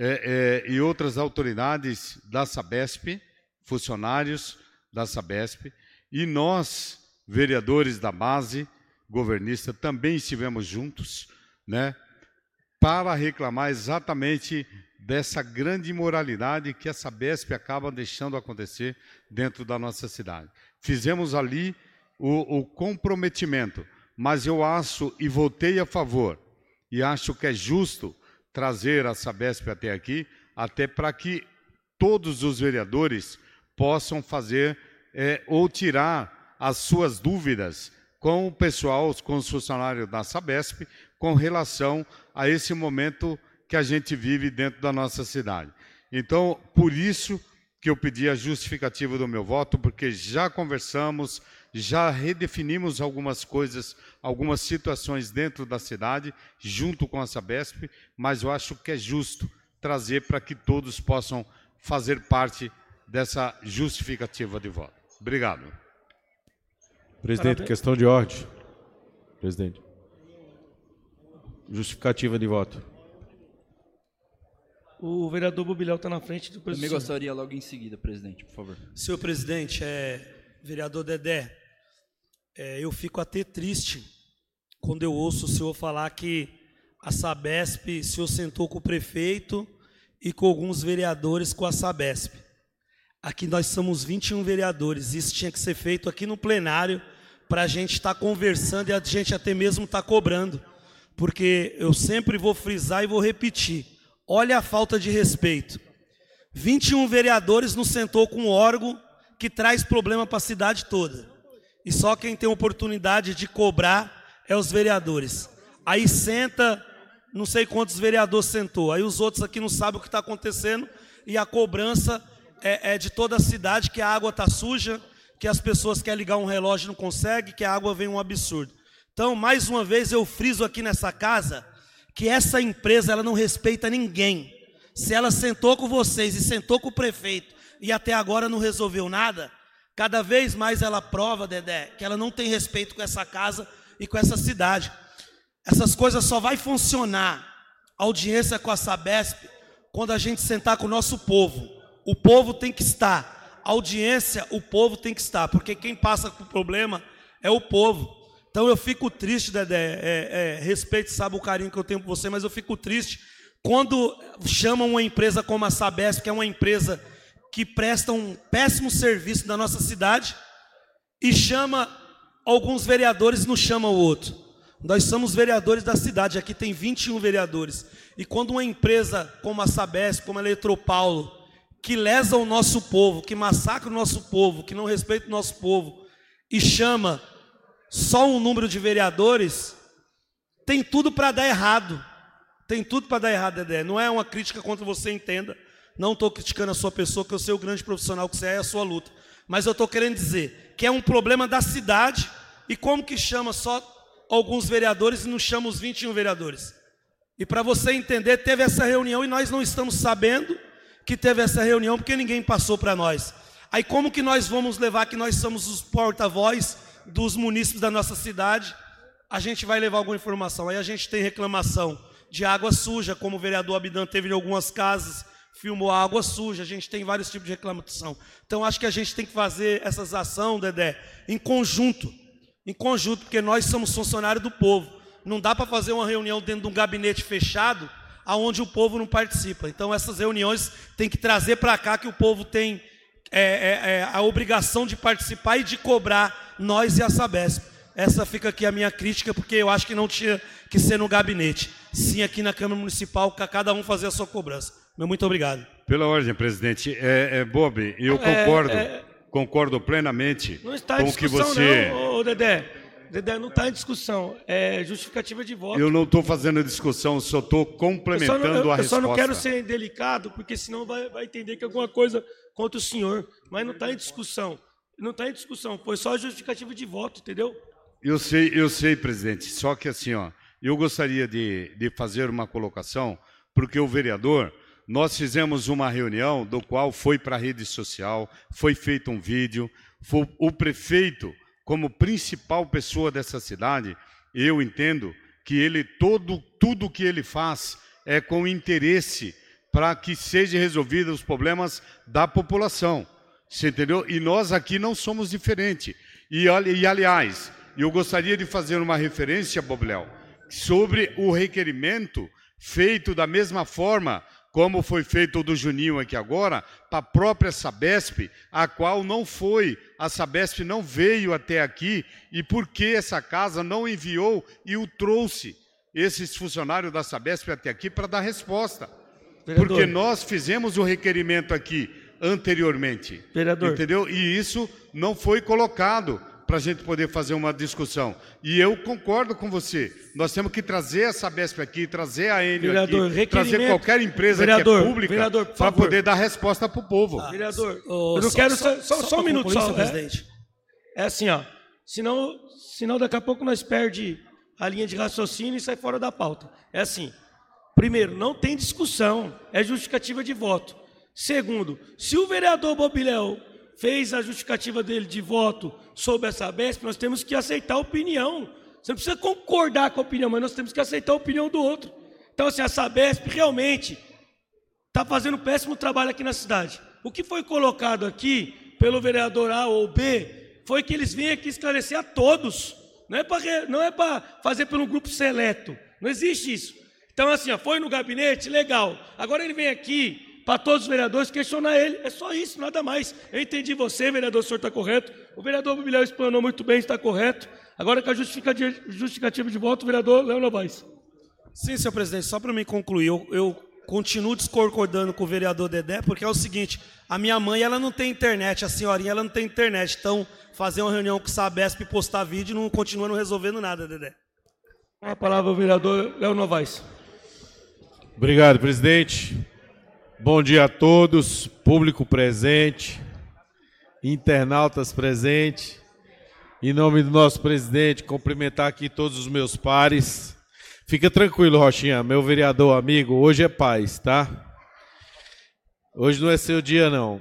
autoridades da Sabesp, funcionários da Sabesp, e nós, vereadores da base governista, também estivemos juntos, né, para reclamar exatamente dessa grande imoralidade que a Sabesp acaba deixando acontecer dentro da nossa cidade. Fizemos ali o comprometimento, mas eu acho e votei a favor, e acho que é justo trazer a Sabesp até aqui, até para que todos os vereadores possam fazer ou tirar as suas dúvidas com o pessoal, com os funcionários da Sabesp, com relação a esse momento que a gente vive dentro da nossa cidade. Então, por isso que eu pedi a justificativa do meu voto, porque já conversamos, já redefinimos algumas coisas, algumas situações dentro da cidade, junto com a Sabesp, mas eu acho que é justo trazer para que todos possam fazer parte dessa justificativa de voto. Obrigado. Presidente, questão de ordem. Presidente. Justificativa de voto. O vereador Bobiléu está na frente do presidente. Também gostaria logo em seguida, presidente, por favor. Senhor presidente, vereador Dedé, eu fico até triste quando eu ouço o senhor falar que a Sabesp, o senhor sentou com o prefeito e com alguns vereadores com a Sabesp. Aqui nós somos 21 vereadores, isso tinha que ser feito aqui no plenário para a gente estar conversando e a gente até mesmo estar cobrando. Porque eu sempre vou frisar e vou repetir. Olha a falta de respeito. 21 vereadores não sentou com um órgão que traz problema para a cidade toda. E só quem tem oportunidade de cobrar é os vereadores. Aí senta, não sei quantos vereadores sentou. Aí os outros aqui não sabem o que está acontecendo e a cobrança é de toda a cidade, que a água está suja, que as pessoas querem ligar um relógio e não conseguem, que a água vem um absurdo. Então, mais uma vez, eu friso aqui nessa casa que essa empresa ela não respeita ninguém. Se ela sentou com vocês e sentou com o prefeito e até agora não resolveu nada, cada vez mais ela prova, Dedé, que ela não tem respeito com essa casa e com essa cidade. Essas coisas só vai funcionar, a audiência com a Sabesp, quando a gente sentar com o nosso povo. O povo tem que estar. Audiência, o povo tem que estar, porque quem passa por problema é o povo. Então eu fico triste, Dedé, respeito, sabe o carinho que eu tenho por você, mas eu fico triste quando chamam uma empresa como a Sabesp, que é uma empresa que presta um péssimo serviço na nossa cidade, e chama alguns vereadores e não chama o outro. Nós somos vereadores da cidade, aqui tem 21 vereadores. E quando uma empresa como a Sabesp, como a Eletropaulo, que lesa o nosso povo, que massacra o nosso povo, que não respeita o nosso povo, e chama só um número de vereadores, tem tudo para dar errado. Tem tudo para dar errado, Dedé. Não é uma crítica contra você, entenda. Não estou criticando a sua pessoa, que eu sei o grande profissional que você é a sua luta. Mas eu estou querendo dizer que é um problema da cidade, e como que chama só alguns vereadores e não chama os 21 vereadores? E para você entender, teve essa reunião e nós não estamos sabendo que teve essa reunião, porque ninguém passou para nós. Aí como que nós vamos levar que nós somos os porta-voz dos munícipes da nossa cidade? A gente vai levar alguma informação. Aí a gente tem reclamação de água suja, como o vereador Abidan teve em algumas casas, filmou a água suja, a gente tem vários tipos de reclamação. Então acho que a gente tem que fazer essas ações, Dedé, em conjunto, porque nós somos funcionários do povo. Não dá para fazer uma reunião dentro de um gabinete fechado, aonde o povo não participa. Então essas reuniões tem que trazer para cá, que o povo tem a obrigação de participar e de cobrar nós e a Sabesp. Essa fica aqui a minha crítica, porque eu acho que não tinha que ser no gabinete. Sim, aqui na Câmara Municipal, cada um fazer a sua cobrança. Muito obrigado. Pela ordem, presidente. Bob, eu concordo plenamente não está com em o que discussão, você... não, Dedé. Dedé, não está em discussão. É justificativa de voto. Eu não estou fazendo discussão, só estou complementando a resposta. Eu só não quero ser indelicado, porque senão vai entender que é alguma coisa contra o senhor. Mas não está em discussão. Não está em discussão. Foi só a justificativa de voto, entendeu? Eu sei, presidente. Só que assim, eu gostaria de fazer uma colocação, porque o vereador, nós fizemos uma reunião do qual foi para a rede social, foi feito um vídeo, foi o prefeito, como principal pessoa dessa cidade, eu entendo que ele tudo que ele faz é com interesse para que sejam resolvidos os problemas da população. Você entendeu? E nós aqui não somos diferentes. E aliás, eu gostaria de fazer uma referência, Boblel, sobre o requerimento feito da mesma forma como foi feito o do Juninho aqui agora, para a própria Sabesp, a qual a Sabesp não veio até aqui, e por que essa casa não enviou e o trouxe, esses funcionários da Sabesp até aqui, para dar resposta. Vereador. Porque nós fizemos o requerimento aqui anteriormente. Vereador. Entendeu? E isso não foi colocado para a gente poder fazer uma discussão. E eu concordo com você. Nós temos que trazer a Sabesp aqui, trazer a Enel aqui, trazer qualquer empresa que é pública para poder dar resposta para o povo. Vereador, eu não quero... Só um minuto, só, presidente. É assim, senão daqui a pouco nós perdemos a linha de raciocínio e sai fora da pauta. É assim, primeiro, não tem discussão, é justificativa de voto. Segundo, se o vereador Bobiléu fez a justificativa dele de voto sobre a Sabesp, nós temos que aceitar a opinião. Você não precisa concordar com a opinião, mas nós temos que aceitar a opinião do outro. Então, assim, a Sabesp realmente está fazendo um péssimo trabalho aqui na cidade. O que foi colocado aqui pelo vereador A ou B foi que eles vêm aqui esclarecer a todos. Não é para fazer pelo grupo seleto. Não existe isso. Então, assim, foi no gabinete, legal. Agora ele vem aqui para todos os vereadores questionar ele. É só isso, nada mais. Eu entendi você, vereador, o senhor está correto. O vereador Bobilhão explanou muito bem, está correto. Agora, com a justificativa de voto, o vereador Léo Novaes. Sim, senhor presidente, só para me concluir, eu continuo discordando com o vereador Dedé, porque é o seguinte, a minha mãe, ela não tem internet, a senhorinha, ela não tem internet. Então, fazer uma reunião com o Sabesp e postar vídeo não continua não resolvendo nada, Dedé. A palavra ao vereador Léo Novaes. Obrigado, presidente. Bom dia a todos, público presente, internautas presentes. Em nome do nosso presidente, cumprimentar aqui todos os meus pares. Fica tranquilo, Rochinha, meu vereador amigo, hoje é paz, tá? Hoje não é seu dia, não.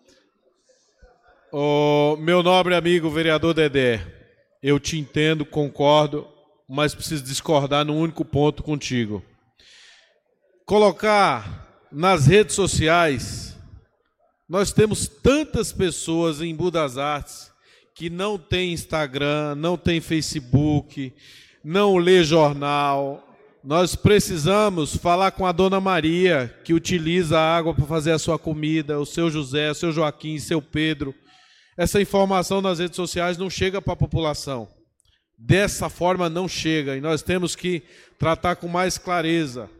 Meu nobre amigo vereador Dedé, eu te entendo, concordo, mas preciso discordar num único ponto contigo. Colocar nas redes sociais Nós temos tantas pessoas em Budas Artes que não tem Instagram, não tem Facebook, não lê jornal. Nós precisamos falar com a Dona Maria, que utiliza a água para fazer a sua comida, o seu José, o seu Joaquim, o seu Pedro. Essa informação nas redes sociais não chega para a população. Dessa forma não chega, e nós temos que tratar com mais clareza.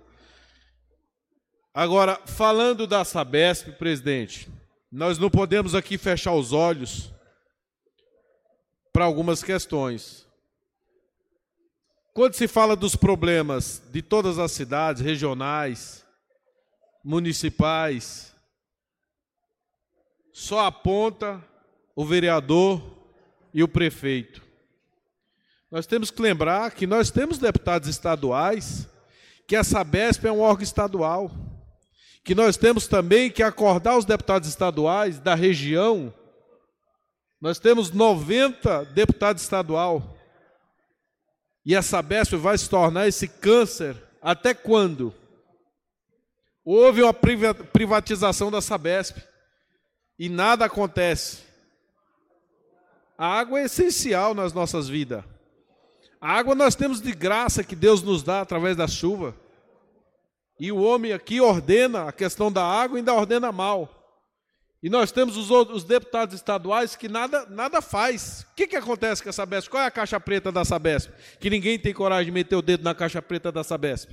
Agora, falando da Sabesp, presidente, nós não podemos aqui fechar os olhos para algumas questões. Quando se fala dos problemas de todas as cidades, regionais, municipais, só aponta o vereador e o prefeito. Nós temos que lembrar que nós temos deputados estaduais, que a Sabesp é um órgão estadual, que nós temos também que acordar os deputados estaduais da região. Nós temos 90 deputados estaduais. E a Sabesp vai se tornar esse câncer até quando? Houve uma privatização da Sabesp e nada acontece. A água é essencial nas nossas vidas. A água nós temos de graça que Deus nos dá através da chuva. E o homem aqui ordena a questão da água e ainda ordena mal. E nós temos os deputados estaduais que nada faz. O que acontece com a Sabesp? Qual é a caixa preta da Sabesp? Que ninguém tem coragem de meter o dedo na caixa preta da Sabesp.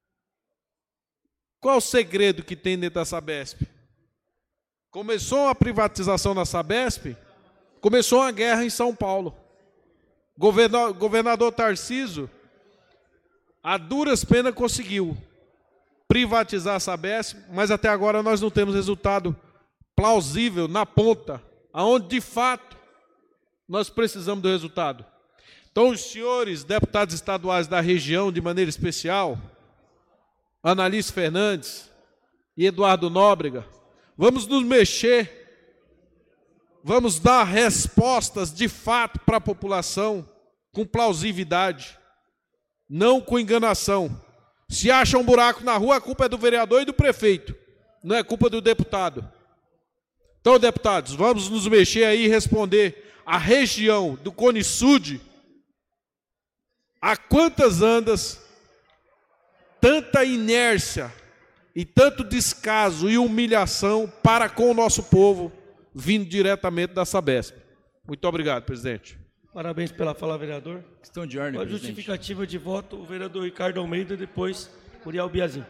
Qual o segredo que tem dentro da Sabesp? Começou a privatização da Sabesp, começou uma guerra em São Paulo. Governador Tarcísio, a duras penas conseguiu privatizar a Sabesp, mas até agora nós não temos resultado plausível na ponta, aonde de fato nós precisamos do resultado. Então, os senhores deputados estaduais da região, de maneira especial, Analice Fernandes e Eduardo Nóbrega, vamos nos mexer, vamos dar respostas de fato para a população com plausibilidade, não com enganação. Se acha um buraco na rua, a culpa é do vereador e do prefeito, não é culpa do deputado. Então, deputados, vamos nos mexer aí e responder a região do Cone Sud, há quantas andas, tanta inércia e tanto descaso e humilhação para com o nosso povo, vindo diretamente da Sabesp. Muito obrigado, presidente. Parabéns pela fala, vereador. Questão de ordem, a justificativa de voto, o vereador Ricardo Almeida, depois Uriel Biazin.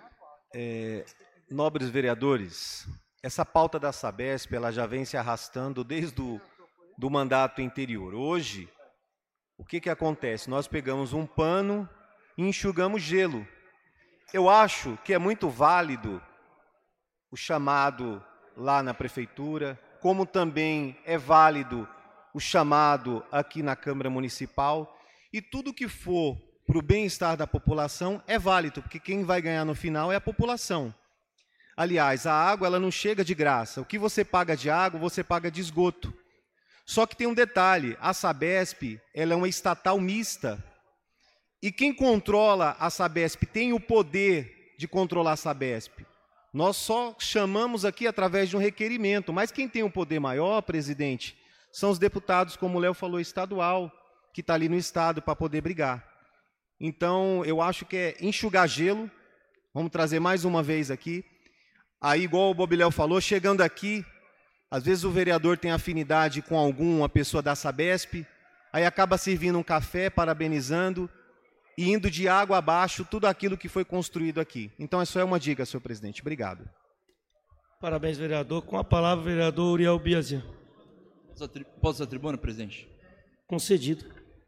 Nobres vereadores, essa pauta da Sabesp ela já vem se arrastando desde do mandato anterior. Hoje, o que acontece? Nós pegamos um pano e enxugamos gelo. Eu acho que é muito válido o chamado lá na prefeitura, como também é válido o chamado aqui na Câmara Municipal, e tudo que for para o bem-estar da população é válido, porque quem vai ganhar no final é a população. Aliás, a água ela não chega de graça. O que você paga de água, você paga de esgoto. Só que tem um detalhe, a Sabesp ela é uma estatal mista, e quem controla a Sabesp tem o poder de controlar a Sabesp. Nós só chamamos aqui através de um requerimento, mas quem tem um poder maior, presidente, são os deputados, como o Léo falou, estadual, que está ali no estado para poder brigar. Então, eu acho que é enxugar gelo, vamos trazer mais uma vez aqui. Aí, igual o Bobiléu falou, chegando aqui, às vezes o vereador tem afinidade com alguma pessoa da Sabesp, aí acaba servindo um café, parabenizando, e indo de água abaixo tudo aquilo que foi construído aqui. Então, essa é uma dica, senhor presidente. Obrigado. Parabéns, vereador. Com a palavra, o vereador Uriel Biazin. Posso a tribuna, presidente? Concedido.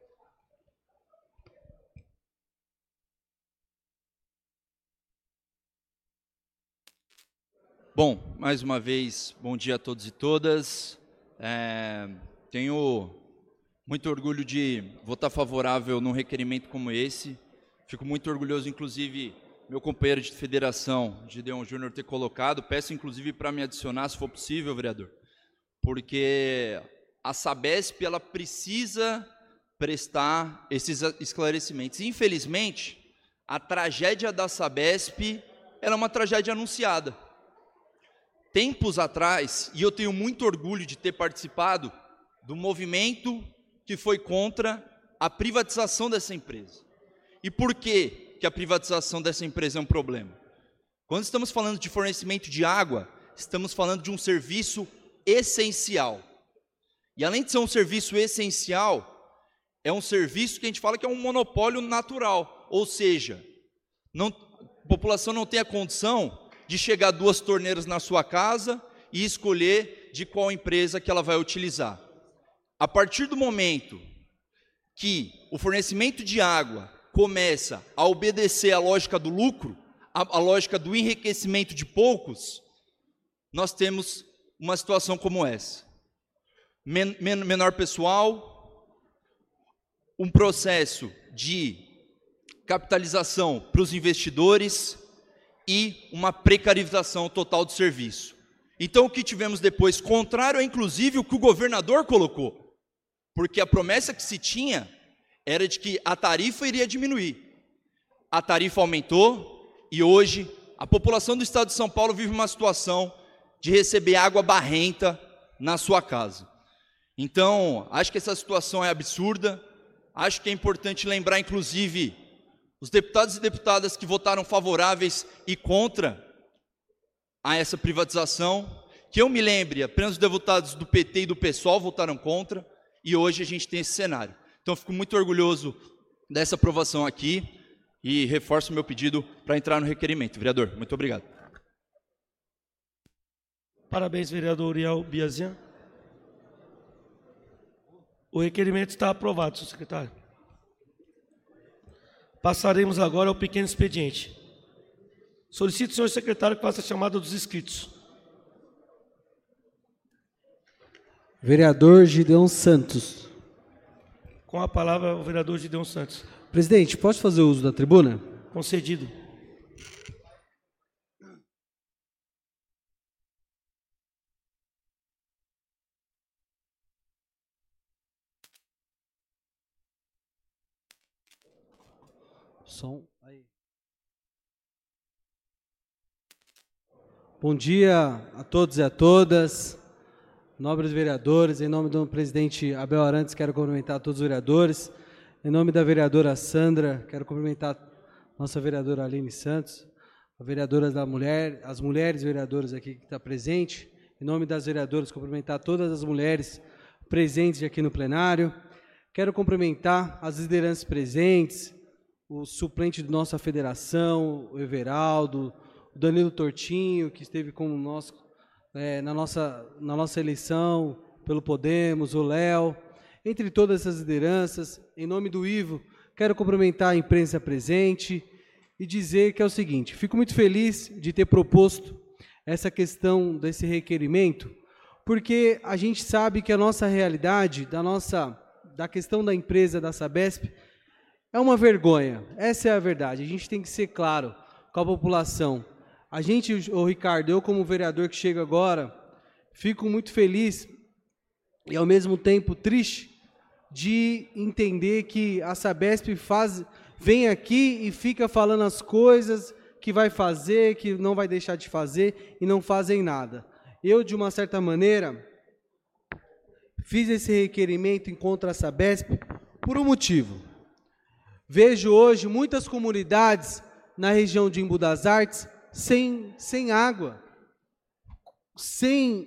Bom, mais uma vez, bom dia a todos e todas. Tenho muito orgulho de votar favorável num requerimento como esse. Fico muito orgulhoso, inclusive, meu companheiro de federação, Gideon Júnior, ter colocado. Peço, inclusive, para me adicionar, se for possível, vereador, porque a Sabesp ela precisa prestar esses esclarecimentos. Infelizmente, a tragédia da Sabesp ela é uma tragédia anunciada. tempos atrás, e eu tenho muito orgulho de ter participado do movimento que foi contra a privatização dessa empresa. E por que a privatização dessa empresa é um problema? Quando estamos falando de fornecimento de água, estamos falando de um serviço essencial. E além de ser um serviço essencial, é um serviço que a gente fala que é um monopólio natural, ou seja, a população não tem a condição de chegar 2 torneiras na sua casa e escolher de qual empresa que ela vai utilizar. A partir do momento que o fornecimento de água começa a obedecer à lógica do lucro, a lógica do enriquecimento de poucos, nós temos uma situação como essa. Menor pessoal, um processo de capitalização para os investidores e uma precarização total do serviço. Então, o que tivemos depois, contrário a inclusive o que o governador colocou, porque a promessa que se tinha era de que a tarifa iria diminuir. A tarifa aumentou e hoje a população do estado de São Paulo vive uma situação de receber água barrenta na sua casa. Então, acho que essa situação é absurda, acho que é importante lembrar, inclusive, os deputados e deputadas que votaram favoráveis e contra a essa privatização, que eu me lembre, apenas os deputados do PT e do PSOL votaram contra, e hoje a gente tem esse cenário. Então, fico muito orgulhoso dessa aprovação aqui e reforço o meu pedido para entrar no requerimento. Vereador, muito obrigado. Parabéns, vereador Uriel Biazin. O requerimento está aprovado, senhor secretário. Passaremos agora ao pequeno expediente. Solicito, senhor secretário, que faça a chamada dos inscritos. Vereador Gideon Santos. Com a palavra, o vereador Gideon Santos. Presidente, posso fazer uso da tribuna? Concedido. Som aí. Bom dia a todos e a todas, nobres vereadores. Em nome do presidente Abel Arantes, quero cumprimentar todos os vereadores. Em nome da vereadora Sandra, quero cumprimentar nossa vereadora Aline Santos, a vereadora da mulher, as mulheres vereadoras aqui que estão presentes. Em nome das vereadoras, cumprimentar todas as mulheres presentes aqui no plenário. Quero cumprimentar as lideranças presentes, o suplente da nossa federação, o Everaldo, o Danilo Tortinho, que esteve conosco na nossa eleição pelo Podemos, o Léo, entre todas essas lideranças. Em nome do Ivo, quero cumprimentar a imprensa presente e dizer que é o seguinte: fico muito feliz de ter proposto essa questão desse requerimento, porque a gente sabe que a nossa realidade, da questão da empresa da Sabesp, é uma vergonha. Essa é a verdade. A gente tem que ser claro com a população. A gente, o Ricardo, eu como vereador que chego agora, fico muito feliz e ao mesmo tempo triste de entender que a Sabesp vem aqui e fica falando as coisas que vai fazer, que não vai deixar de fazer e não fazem nada. Eu, de uma certa maneira, fiz esse requerimento em contra a Sabesp por um motivo. Vejo hoje muitas comunidades na região de Embu das Artes sem água, sem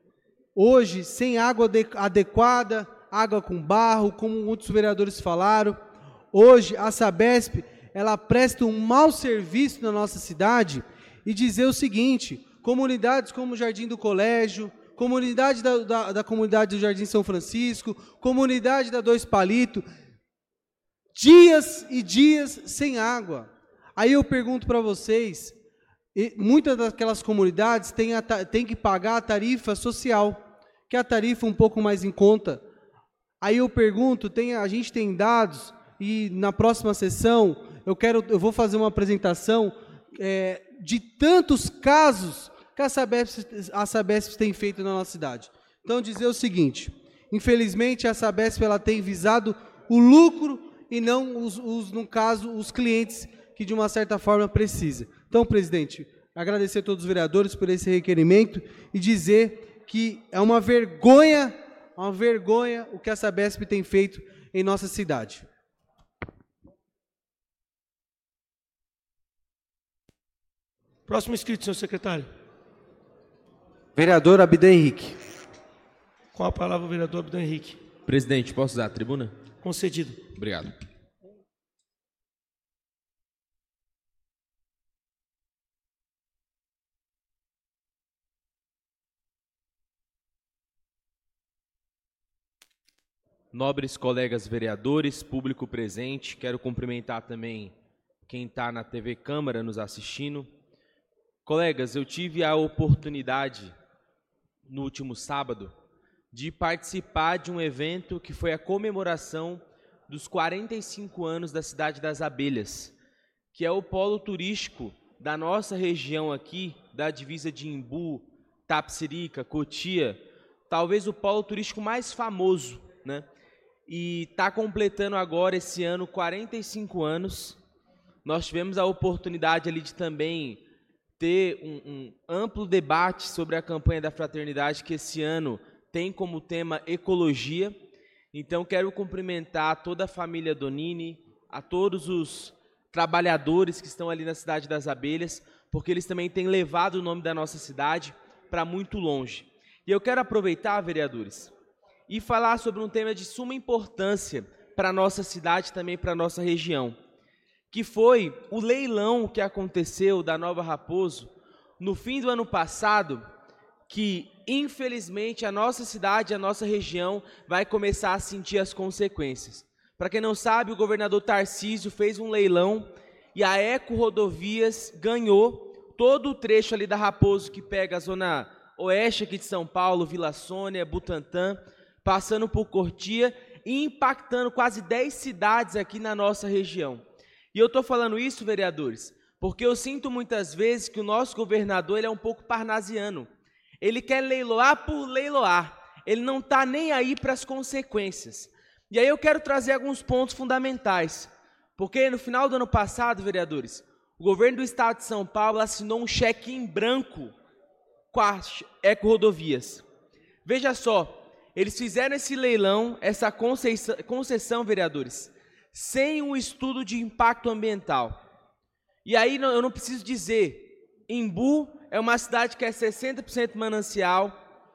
água adequada, água com barro, como muitos vereadores falaram. Hoje a Sabesp, ela presta um mau serviço na nossa cidade, e dizer o seguinte: comunidades como o Jardim do Colégio, comunidade da comunidade do Jardim São Francisco, comunidade da Dois Palitos, dias e dias sem água. Aí eu pergunto para vocês, muitas daquelas comunidades têm que pagar a tarifa social, que é a tarifa um pouco mais em conta. Aí eu pergunto, a gente tem dados, e na próxima sessão eu vou fazer uma apresentação de tantos casos que a Sabesp tem feito na nossa cidade. Então, dizer o seguinte: infelizmente a Sabesp ela tem visado o lucro e não, no caso, os clientes que de uma certa forma precisam. Então, presidente, agradecer a todos os vereadores por esse requerimento e dizer que é uma vergonha o que a Sabesp tem feito em nossa cidade. Próximo inscrito, senhor secretário. Vereador Abdan Henrique. Com a palavra, o vereador Abdan Henrique. Presidente, posso usar a tribuna? Concedido. Obrigado. Nobres colegas vereadores, público presente, quero cumprimentar também quem está na TV Câmara nos assistindo. Colegas, eu tive a oportunidade, no último sábado, de participar de um evento que foi a comemoração dos 45 anos da Cidade das Abelhas, que é o polo turístico da nossa região aqui, da divisa de Imbu, Tapsirica, Cotia, talvez o polo turístico mais famoso, né? E está completando agora, esse ano, 45 anos. Nós tivemos a oportunidade ali de também ter um amplo debate sobre a campanha da fraternidade, que esse ano tem como tema ecologia. Então, quero cumprimentar toda a família Donini, a todos os trabalhadores que estão ali na Cidade das Abelhas, porque eles também têm levado o nome da nossa cidade para muito longe. E eu quero aproveitar, vereadores, e falar sobre um tema de suma importância para a nossa cidade e também para a nossa região, que foi o leilão que aconteceu da Nova Raposo no fim do ano passado, que, infelizmente, a nossa cidade, a nossa região, vai começar a sentir as consequências. Para quem não sabe, o governador Tarcísio fez um leilão e a Eco Rodovias ganhou todo o trecho ali da Raposo, que pega a zona oeste aqui de São Paulo, Vila Sônia, Butantã, passando por Cotia e impactando quase 10 cidades aqui na nossa região. E eu estou falando isso, vereadores, porque eu sinto muitas vezes que o nosso governador ele é um pouco parnasiano. Ele quer leiloar por leiloar. Ele não está nem aí para as consequências. E aí eu quero trazer alguns pontos fundamentais. Porque no final do ano passado, vereadores, o governo do estado de São Paulo assinou um cheque em branco com a Eco Rodovias. Veja só, eles fizeram esse leilão, essa concessão, vereadores, sem um estudo de impacto ambiental. E aí eu não preciso dizer, Imbu é uma cidade que é 60% manancial,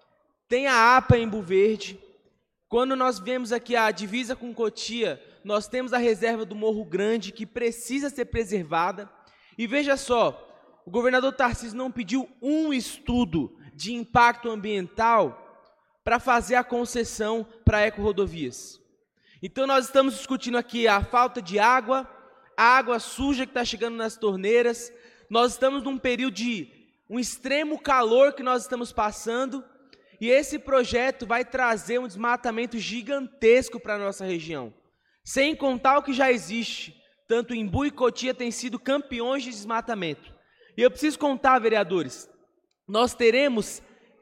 tem a APA Imbu Verde. Quando nós vemos aqui a divisa com Cotia, nós temos a reserva do Morro Grande, que precisa ser preservada. E veja só, o governador Tarcísio não pediu um estudo de impacto ambiental para fazer a concessão para a Eco Rodovias. Então nós estamos discutindo aqui a falta de água, a água suja que está chegando nas torneiras. Nós estamos num período de um extremo calor que nós estamos passando, e esse projeto vai trazer um desmatamento gigantesco para a nossa região. Sem contar o que já existe, tanto Imbu e Cotia têm sido campeões de desmatamento. E eu preciso contar, vereadores, nós teremos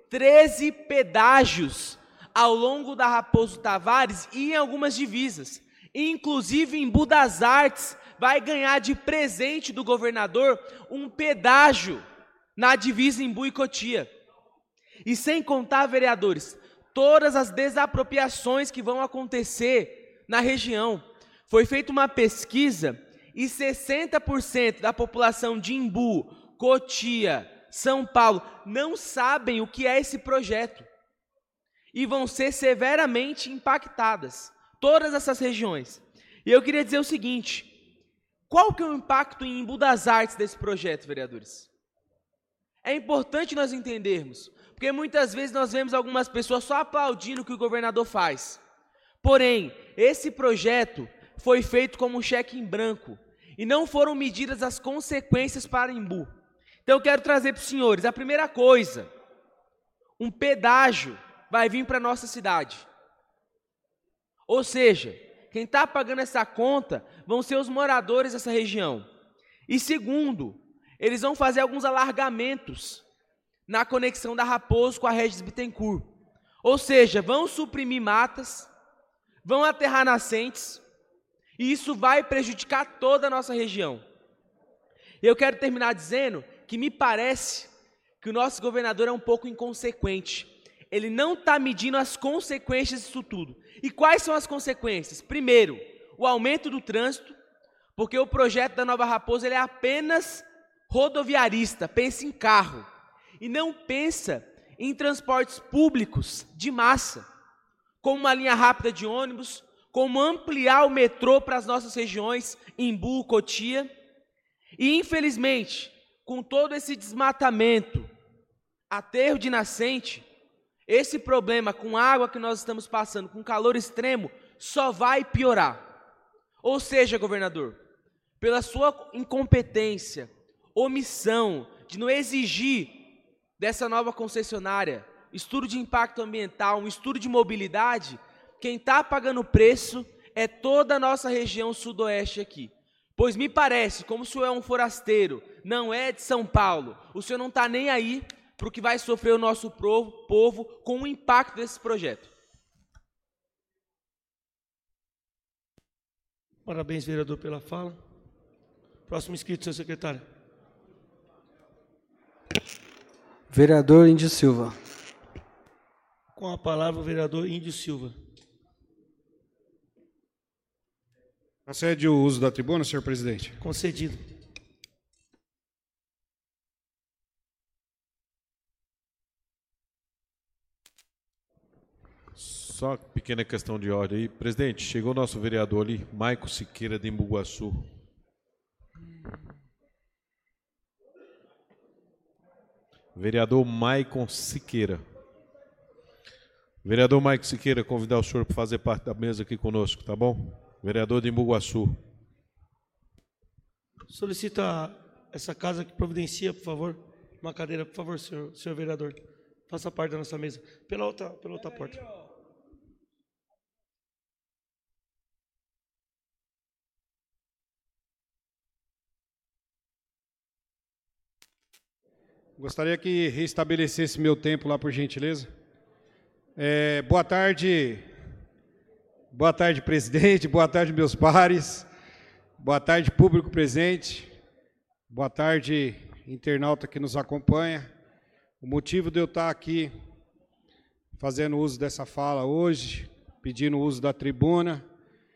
13 pedágios ao longo da Raposo Tavares e em algumas divisas. Inclusive, Imbu das Artes vai ganhar de presente do governador um pedágio na divisa Imbu e Cotia. E sem contar, vereadores, todas as desapropriações que vão acontecer na região. Foi feita uma pesquisa e 60% da população de Imbu, Cotia, São Paulo, não sabem o que é esse projeto. E vão ser severamente impactadas, todas essas regiões. E eu queria dizer o seguinte, qual que é o impacto em Imbu das Artes desse projeto, vereadores? É importante nós entendermos, porque muitas vezes nós vemos algumas pessoas só aplaudindo o que o governador faz. Porém, esse projeto foi feito como um cheque em branco, e não foram medidas as consequências para Imbu. Então eu quero trazer para os senhores, a primeira coisa, um pedágio vai vir para a nossa cidade. Ou seja, quem está pagando essa conta vão ser os moradores dessa região. E segundo, eles vão fazer alguns alargamentos na conexão da Raposo com a Regis Bittencourt. Ou seja, vão suprimir matas, vão aterrar nascentes, e isso vai prejudicar toda a nossa região. Eu quero terminar dizendo que que me parece que o nosso governador é um pouco inconsequente. Ele não está medindo as consequências disso tudo. E quais são as consequências? Primeiro, o aumento do trânsito, porque o projeto da Nova Raposa ele é apenas rodoviarista, pensa em carro, e não pensa em transportes públicos de massa, como uma linha rápida de ônibus, como ampliar o metrô para as nossas regiões, Imbu, Cotia. E, infelizmente, com todo esse desmatamento, aterro de nascente, esse problema com água que nós estamos passando, com calor extremo, só vai piorar. Ou seja, governador, pela sua incompetência, omissão de não exigir dessa nova concessionária estudo de impacto ambiental, um estudo de mobilidade, quem está pagando o preço é toda a nossa região sudoeste aqui. Pois me parece, como o senhor é um forasteiro, não é de São Paulo, o senhor não está nem aí para o que vai sofrer o nosso povo com o impacto desse projeto. Parabéns, vereador, pela fala. Próximo inscrito, senhor secretário. Vereador Índio Silva. Com a palavra, o vereador Índio Silva. Concede o uso da tribuna, senhor presidente. Concedido. Só pequena questão de ordem aí. Presidente, chegou o nosso vereador ali, Maico Siqueira, de Embu-Guaçu. Vereador Maicon Siqueira. Vereador Maicon Siqueira, convidar o senhor para fazer parte da mesa aqui conosco, tá bom? Vereador de Embu-Guaçu. Solicita essa casa que providencia, por favor, uma cadeira, por favor, senhor vereador. Faça parte da nossa mesa. Pela outra porta. Gostaria que restabelecesse meu tempo lá, por gentileza. Boa tarde, presidente, boa tarde, meus pares, boa tarde, público presente, boa tarde, internauta que nos acompanha. O motivo de eu estar aqui fazendo uso dessa fala hoje, pedindo o uso da tribuna,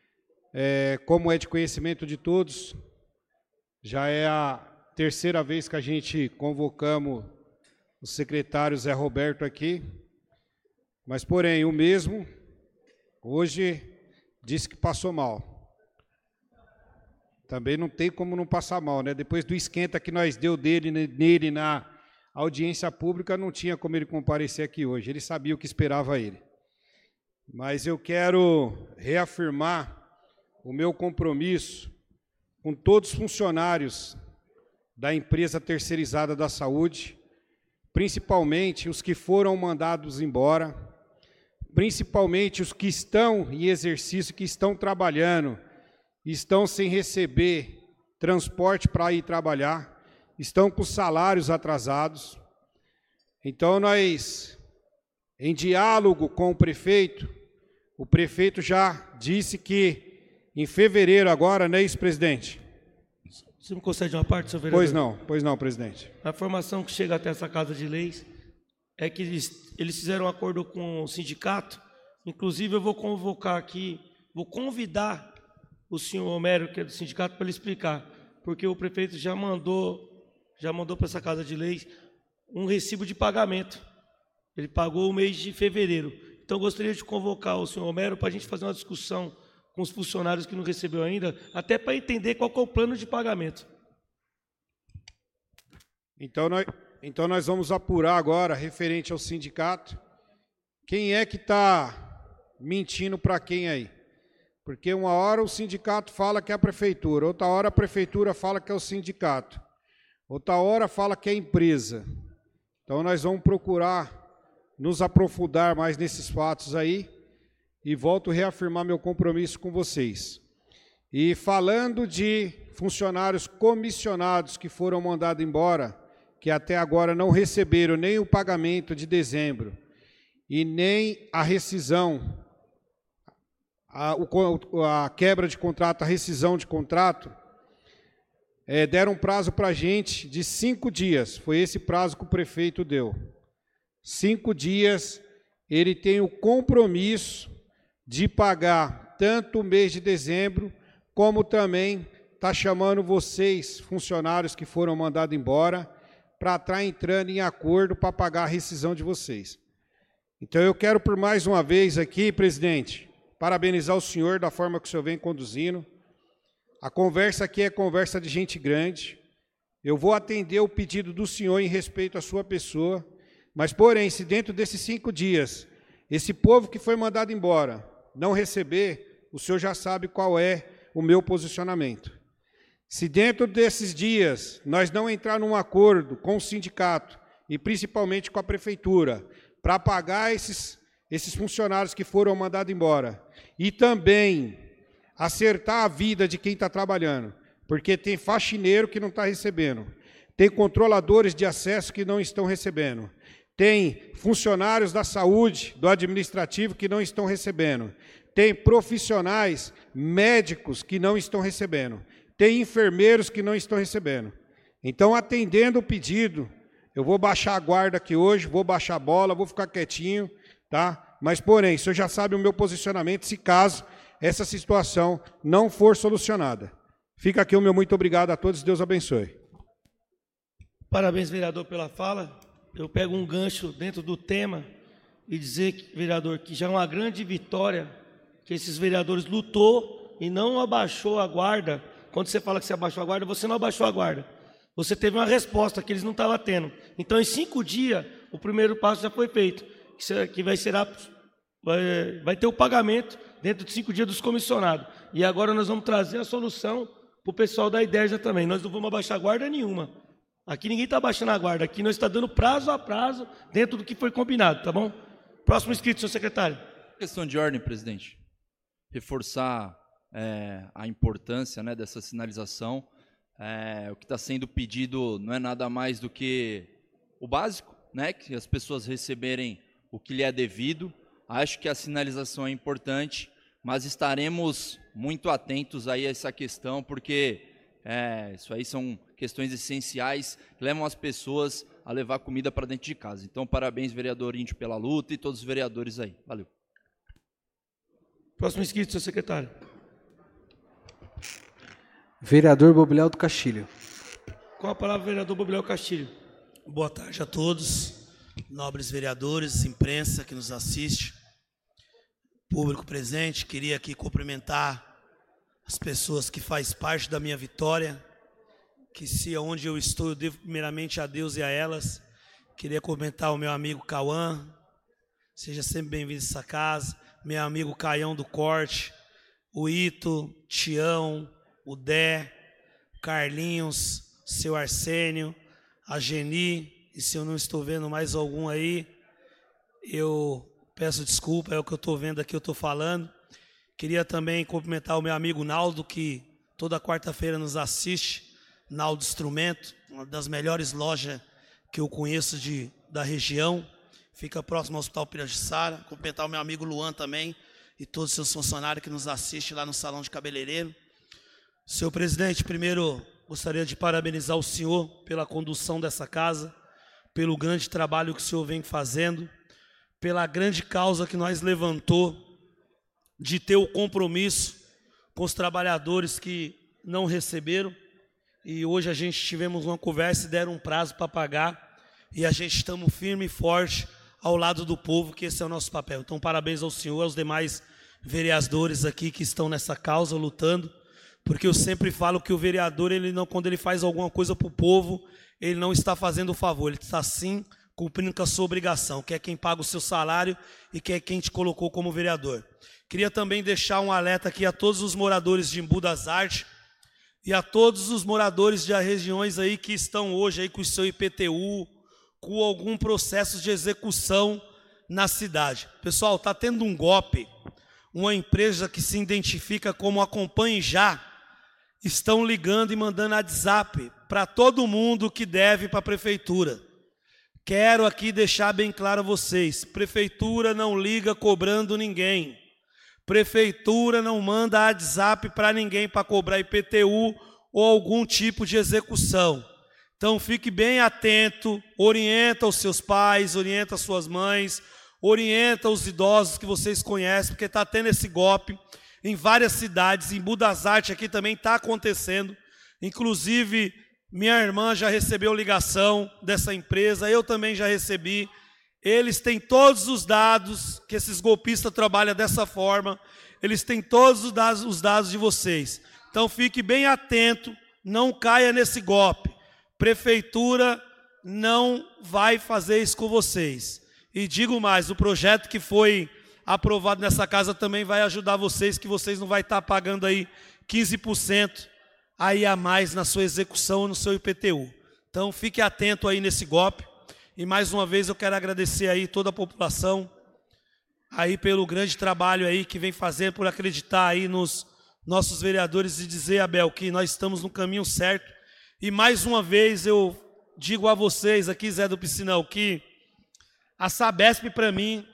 como é de conhecimento de todos, já é a terceira vez que a gente convocamos o secretário Zé Roberto aqui, mas, porém, o mesmo, hoje, disse que passou mal. Também não tem como não passar mal, né? Depois do esquenta que nós deu nele na audiência pública, não tinha como ele comparecer aqui hoje. Ele sabia o que esperava ele. Mas eu quero reafirmar o meu compromisso com todos os funcionários da empresa terceirizada da saúde, principalmente os que foram mandados embora, principalmente os que estão em exercício, que estão trabalhando, estão sem receber transporte para ir trabalhar, estão com salários atrasados. Então, nós, em diálogo com o prefeito já disse que em fevereiro agora, não é isso, presidente? Você me concede uma parte, senhor vereador? Pois não, presidente. A informação que chega até essa Casa de Leis é que eles fizeram um acordo com o sindicato. Inclusive, eu vou convocar aqui, vou convidar o senhor Homero, que é do sindicato, para ele explicar, porque o prefeito já mandou para essa Casa de Leis um recibo de pagamento. Ele pagou o mês de fevereiro. Então, eu gostaria de convocar o senhor Homero para a gente fazer uma discussão com os funcionários que não recebeu ainda, até para entender qual que é o plano de pagamento. Então nós vamos apurar agora, referente ao sindicato, quem é que está mentindo para quem aí. Porque uma hora o sindicato fala que é a prefeitura, outra hora a prefeitura fala que é o sindicato, outra hora fala que é a empresa. Então nós vamos procurar nos aprofundar mais nesses fatos aí, e volto a reafirmar meu compromisso com vocês. E falando de funcionários comissionados que foram mandados embora, que até agora não receberam nem o pagamento de dezembro e nem a rescisão, a quebra de contrato, a rescisão de contrato, deram um prazo para a gente de 5 dias. Foi esse prazo que o prefeito deu. 5 dias, ele tem o compromisso de pagar tanto o mês de dezembro, como também está chamando vocês, funcionários que foram mandados embora, para estar entrando em acordo para pagar a rescisão de vocês. Então, eu quero, por mais uma vez aqui, presidente, parabenizar o senhor da forma que o senhor vem conduzindo. A conversa aqui é conversa de gente grande. Eu vou atender o pedido do senhor em respeito à sua pessoa, mas, porém, se dentro desses 5 dias, esse povo que foi mandado embora não receber, o senhor já sabe qual é o meu posicionamento. Se dentro desses dias nós não entrar num acordo com o sindicato e principalmente com a prefeitura para pagar esses funcionários que foram mandados embora e também acertar a vida de quem está trabalhando, porque tem faxineiro que não está recebendo, tem controladores de acesso que não estão recebendo, tem funcionários da saúde, do administrativo que não estão recebendo, tem profissionais médicos que não estão recebendo, tem enfermeiros que não estão recebendo. Então, atendendo o pedido, eu vou baixar a guarda aqui hoje, vou baixar a bola, vou ficar quietinho, tá? Mas, porém, o senhor já sabe o meu posicionamento, se caso essa situação não for solucionada. Fica aqui o meu muito obrigado a todos, Deus abençoe. Parabéns, vereador, pela fala. Eu pego um gancho dentro do tema e dizer, vereador, que já é uma grande vitória que esses vereadores lutou e não abaixou a guarda. Quando você fala que você abaixou a guarda, você não abaixou a guarda. Você teve uma resposta que eles não estavam tendo. Então, em 5 dias, o primeiro passo já foi feito, que vai ter o pagamento dentro de 5 dias dos comissionados. E agora nós vamos trazer a solução para o pessoal da IDERJA também. Nós não vamos abaixar guarda nenhuma. Aqui ninguém está abaixando a guarda. Aqui nós estamos dando prazo a prazo dentro do que foi combinado, tá bom? Próximo inscrito, senhor secretário. Questão de ordem, presidente. Reforçar a importância, né, dessa sinalização. O que está sendo pedido não é nada mais do que o básico, né, que as pessoas receberem o que lhe é devido. Acho que a sinalização é importante, mas estaremos muito atentos aí a essa questão, porque isso aí são questões essenciais que levam as pessoas a levar comida para dentro de casa. Então, parabéns, vereador Índio, pela luta e todos os vereadores aí. Valeu. Próximo inscrito, senhor secretário. Vereador Bobilhel do Castilho. Com a palavra, vereador Bobilhel Castilho. Boa tarde a todos, nobres vereadores, imprensa que nos assiste, público presente. Queria aqui cumprimentar as pessoas que fazem parte da minha vitória, que se onde eu estou eu devo primeiramente a Deus e a elas. Queria cumprimentar o meu amigo Cauã, seja sempre bem-vindo a essa casa, meu amigo Caião do Corte, o Ito, Tião, o Dé, Carlinhos, seu Arsênio, a Geni, e se eu não estou vendo mais algum aí, eu peço desculpa, é o que eu estou vendo aqui, eu estou falando. Queria também cumprimentar o meu amigo Naldo, que toda quarta-feira nos assiste, Naldo Instrumento, uma das melhores lojas que eu conheço da região, fica próximo ao Hospital Pirajussara. Cumprimentar o meu amigo Luan também, e todos os seus funcionários que nos assistem lá no Salão de Cabeleireiro. Senhor presidente, primeiro gostaria de parabenizar o senhor pela condução dessa casa, pelo grande trabalho que o senhor vem fazendo, pela grande causa que nós levantou de ter o compromisso com os trabalhadores que não receberam. E hoje a gente tivemos uma conversa e deram um prazo para pagar, e a gente estamos firme e forte ao lado do povo, que esse é o nosso papel. Então, parabéns ao senhor e aos demais vereadores aqui que estão nessa causa, lutando. Porque eu sempre falo que o vereador, quando ele faz alguma coisa para o povo, ele não está fazendo o favor, ele está sim cumprindo com a sua obrigação, que é quem paga o seu salário e que é quem te colocou como vereador. Queria também deixar um alerta aqui a todos os moradores de Embu das Artes e a todos os moradores de regiões aí que estão hoje aí com o seu IPTU, com algum processo de execução na cidade. Pessoal, está tendo um golpe, uma empresa que se identifica como Acompanhe Já, estão ligando e mandando WhatsApp para todo mundo que deve para a prefeitura. Quero aqui deixar bem claro a vocês, prefeitura não liga cobrando ninguém. Prefeitura não manda WhatsApp para ninguém para cobrar IPTU ou algum tipo de execução. Então fique bem atento, orienta os seus pais, orienta as suas mães, orienta os idosos que vocês conhecem, porque está tendo esse golpe em várias cidades, em Budas Artes aqui também está acontecendo. Inclusive, minha irmã já recebeu ligação dessa empresa, eu também já recebi. Eles têm todos os dados, que esses golpistas trabalham dessa forma, eles têm todos os dados de vocês. Então fique bem atento, não caia nesse golpe. Prefeitura não vai fazer isso com vocês. E digo mais, o projeto que foi aprovado nessa casa também vai ajudar vocês, que vocês não vão estar pagando aí 15% aí a mais na sua execução, no seu IPTU. Então fique atento aí nesse golpe. E mais uma vez eu quero agradecer aí toda a população aí pelo grande trabalho aí que vem fazendo, por acreditar aí nos nossos vereadores e dizer, Abel, que nós estamos no caminho certo. E mais uma vez eu digo a vocês aqui, Zé do Piscinão, que a Sabesp para mim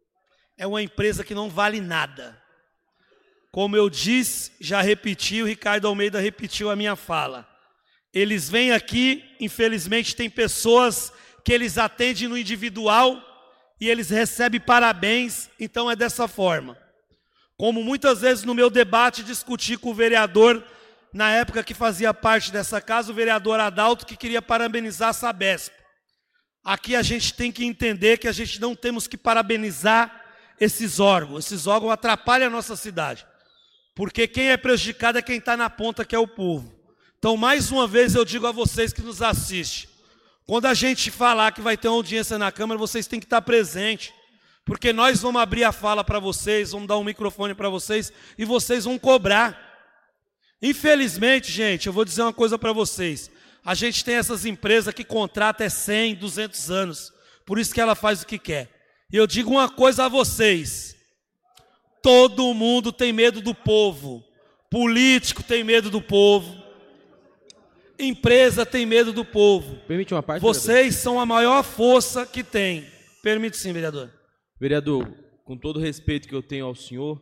é uma empresa que não vale nada. Como eu disse, já repeti, o Ricardo Almeida repetiu a minha fala. Eles vêm aqui, infelizmente tem pessoas que eles atendem no individual e eles recebem parabéns, então é dessa forma. Como muitas vezes no meu debate discuti com o vereador, na época que fazia parte dessa casa, o vereador Adalto, que queria parabenizar a Sabesp. Aqui a gente tem que entender que a gente não temos que parabenizar esses órgãos atrapalham a nossa cidade. Porque quem é prejudicado é quem está na ponta, que é o povo. Então, mais uma vez eu digo a vocês que nos assistem, quando a gente falar que vai ter uma audiência na Câmara, vocês têm que estar presentes, porque nós vamos abrir a fala para vocês, vamos dar um microfone para vocês, e vocês vão cobrar. Infelizmente, gente, eu vou dizer uma coisa para vocês, a gente tem essas empresas que contratam 100, 200 anos, por isso que ela faz o que quer. E eu digo uma coisa a vocês, todo mundo tem medo do povo, político tem medo do povo, empresa tem medo do povo. Permite uma parte, vocês, vereador? São a maior força que tem. Permite sim, vereador. Vereador, com todo o respeito que eu tenho ao senhor,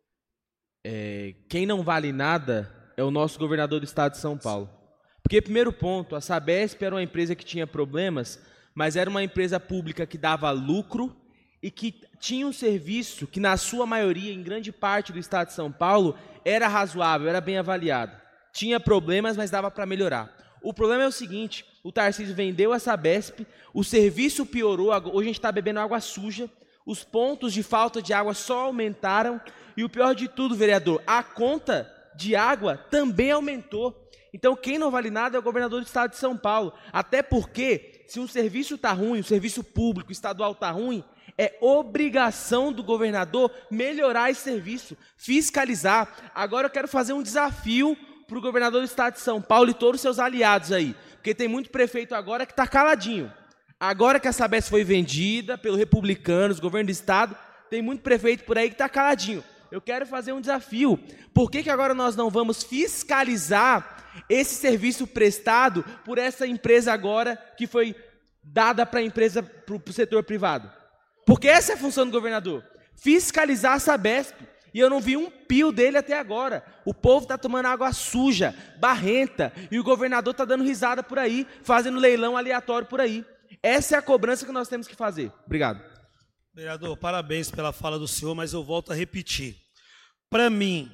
quem não vale nada é o nosso governador do estado de São Paulo. Porque, primeiro ponto, a Sabesp era uma empresa que tinha problemas, mas era uma empresa pública que dava lucro e que tinha um serviço que, na sua maioria, em grande parte do estado de São Paulo, era razoável, era bem avaliado. Tinha problemas, mas dava para melhorar. O problema é o seguinte, o Tarcísio vendeu a Sabesp, o serviço piorou, hoje a gente está bebendo água suja, os pontos de falta de água só aumentaram, e o pior de tudo, vereador, a conta de água também aumentou. Então quem não vale nada é o governador do estado de São Paulo, até porque se um serviço está ruim, um serviço público estadual está ruim, é obrigação do governador melhorar esse serviço, fiscalizar. Agora eu quero fazer um desafio para o governador do estado de São Paulo e todos os seus aliados aí, porque tem muito prefeito agora que está caladinho. Agora que a Sabesp foi vendida pelos republicanos, governo do estado, tem muito prefeito por aí que está caladinho. Eu quero fazer um desafio. Por que agora nós não vamos fiscalizar esse serviço prestado por essa empresa agora que foi dada para a empresa, para o setor privado? Porque essa é a função do governador, fiscalizar a Sabesp. E eu não vi um pio dele até agora. O povo está tomando água suja, barrenta, e o governador está dando risada por aí, fazendo leilão aleatório por aí. Essa é a cobrança que nós temos que fazer. Obrigado. Vereador, parabéns pela fala do senhor, mas eu volto a repetir. Para mim,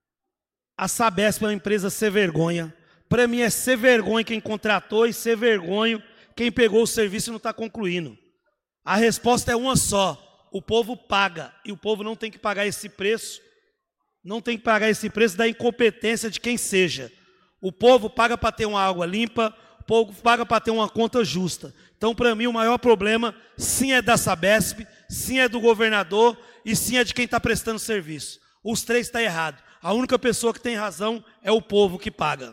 a Sabesp é uma empresa sem vergonha. Para mim é ser vergonha quem contratou e ser vergonha quem pegou o serviço e não está concluindo. A resposta é uma só. O povo paga, e o povo não tem que pagar esse preço, não tem que pagar esse preço da incompetência de quem seja. O povo paga para ter uma água limpa, o povo paga para ter uma conta justa. Então, para mim, o maior problema, sim, é da Sabesp, sim, é do governador, e sim, é de quem está prestando serviço. Os três estão errados. A única pessoa que tem razão é o povo que paga.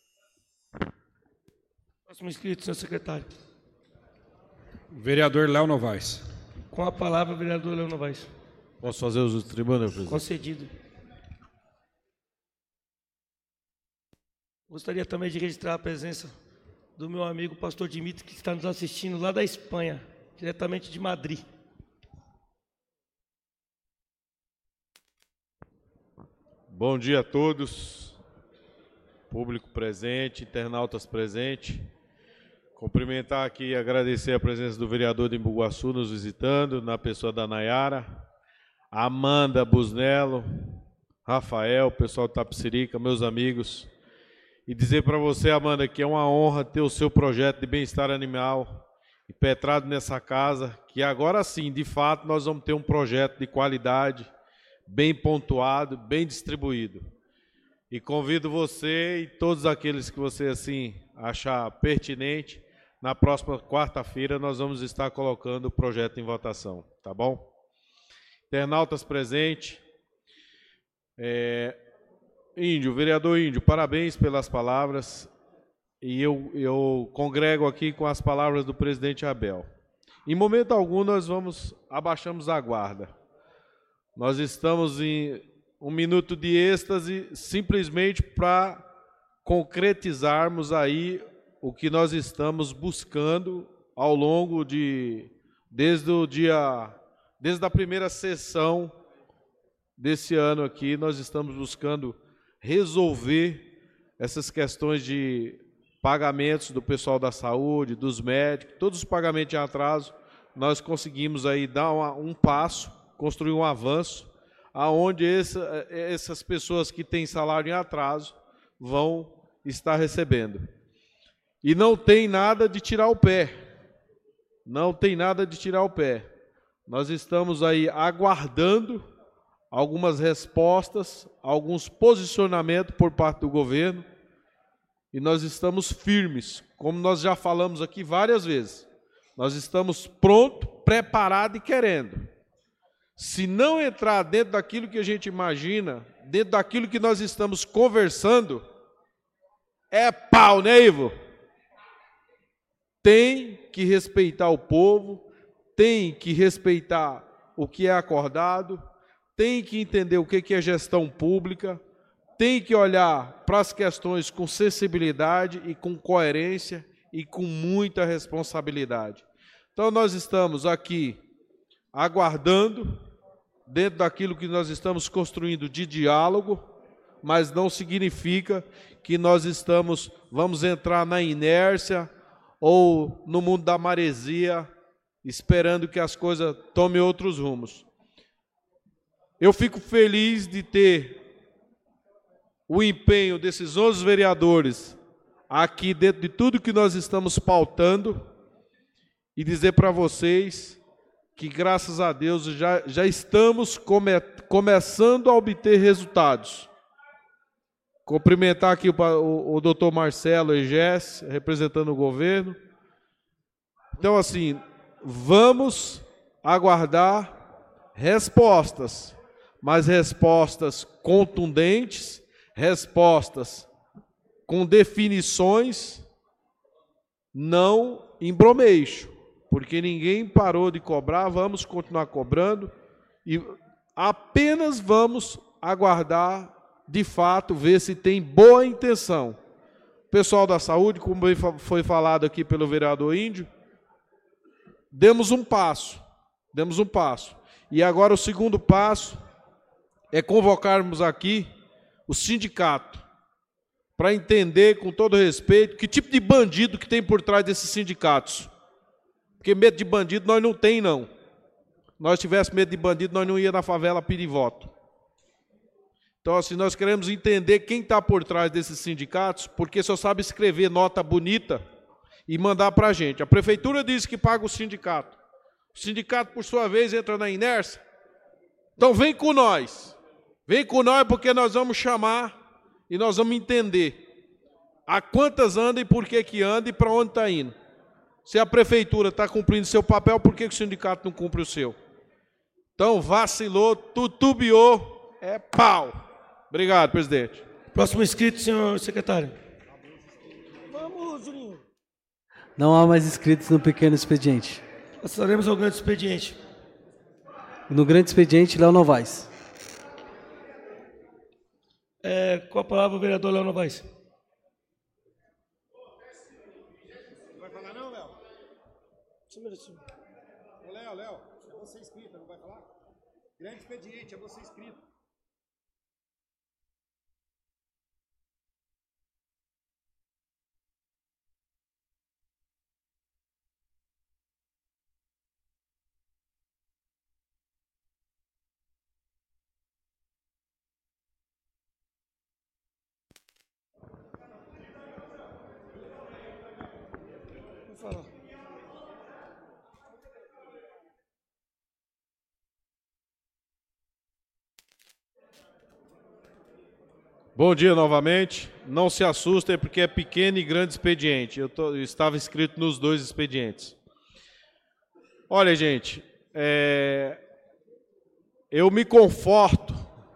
Próximo inscrito, senhor secretário. Vereador Léo Novaes. Com a palavra, vereador Léo Novaes. Posso fazer uso de tribuna, presidente? Concedido. Gostaria também de registrar a presença do meu amigo pastor Dimitri, que está nos assistindo lá da Espanha, diretamente de Madrid. Bom dia a todos. público presente, internautas presentes. Cumprimentar aqui e agradecer a presença do vereador de Embu-Guaçu nos visitando, na pessoa da Nayara, Amanda Busnello, Rafael, o pessoal de Tapicerica, meus amigos. E dizer para você, Amanda, que é uma honra ter o seu projeto de bem-estar animal impetrado nessa casa, que agora sim, de fato, nós vamos ter um projeto de qualidade, bem pontuado, bem distribuído. E convido você e todos aqueles que você assim achar pertinente, na próxima quarta-feira nós vamos estar colocando o projeto em votação, tá bom? Internautas presentes, Índio, vereador Índio, parabéns pelas palavras, e eu congrego aqui com as palavras do presidente Abel. Em momento algum nós abaixamos a guarda. Nós estamos em um minuto de êxtase simplesmente para concretizarmos aí o que nós estamos buscando ao longo desde a primeira sessão desse ano aqui, nós estamos buscando resolver essas questões de pagamentos do pessoal da saúde, dos médicos, todos os pagamentos em atraso. Nós conseguimos aí dar um passo, construir um avanço, aonde essas pessoas que têm salário em atraso vão estar recebendo. E não tem nada de tirar o pé. Não tem nada de tirar o pé. Nós estamos aí aguardando algumas respostas, alguns posicionamentos por parte do governo, e nós estamos firmes, como nós já falamos aqui várias vezes. Nós estamos prontos, preparados e querendo. Se não entrar dentro daquilo que a gente imagina, dentro daquilo que nós estamos conversando, é pau, né, Ivo? Tem que respeitar o povo, tem que respeitar o que é acordado, tem que entender o que é gestão pública, tem que olhar para as questões com sensibilidade e com coerência e com muita responsabilidade. Então nós estamos aqui aguardando, dentro daquilo que nós estamos construindo de diálogo, mas não significa que nós vamos entrar na inércia ou no mundo da maresia, esperando que as coisas tomem outros rumos. Eu fico feliz de ter o empenho desses 11 vereadores aqui dentro de tudo que nós estamos pautando e dizer para vocês que, graças a Deus, já estamos começando a obter resultados. Cumprimentar aqui o doutor Marcelo Egés, representando o governo. Então, assim, vamos aguardar respostas, mas respostas contundentes, respostas com definições, não em bromeixo, porque ninguém parou de cobrar, vamos continuar cobrando e apenas vamos aguardar, de fato, ver se tem boa intenção. Pessoal da saúde, como foi falado aqui pelo vereador Índio, demos um passo. E agora o segundo passo é convocarmos aqui o sindicato, para entender, com todo respeito, que tipo de bandido que tem por trás desses sindicatos. Porque medo de bandido nós não tem, não. Se nós tivéssemos medo de bandido, nós não ia na favela pedir voto. Então, assim, nós queremos entender quem está por trás desses sindicatos, porque só sabe escrever nota bonita e mandar para a gente. A prefeitura diz que paga o sindicato. O sindicato, por sua vez, entra na inércia. Então, vem com nós. Vem com nós, porque nós vamos chamar e nós vamos entender a quantas anda e por que anda e para onde está indo. Se a prefeitura está cumprindo seu papel, por que o sindicato não cumpre o seu? Então, vacilou, tutubiou, é pau. Obrigado, presidente. Próximo inscrito, senhor secretário. Vamos, Juninho. Não há mais inscritos no pequeno expediente. Passaremos ao grande expediente. No grande expediente, Léo Novaes. Com a palavra o vereador Léo Novaes. Não vai falar não, Léo? Léo, é você inscrito, não vai falar? Grande expediente, é você inscrito. falar. Bom dia novamente. Não se assustem porque é pequeno e grande expediente. Eu estava inscrito nos dois expedientes. Olha, gente, eu me conforto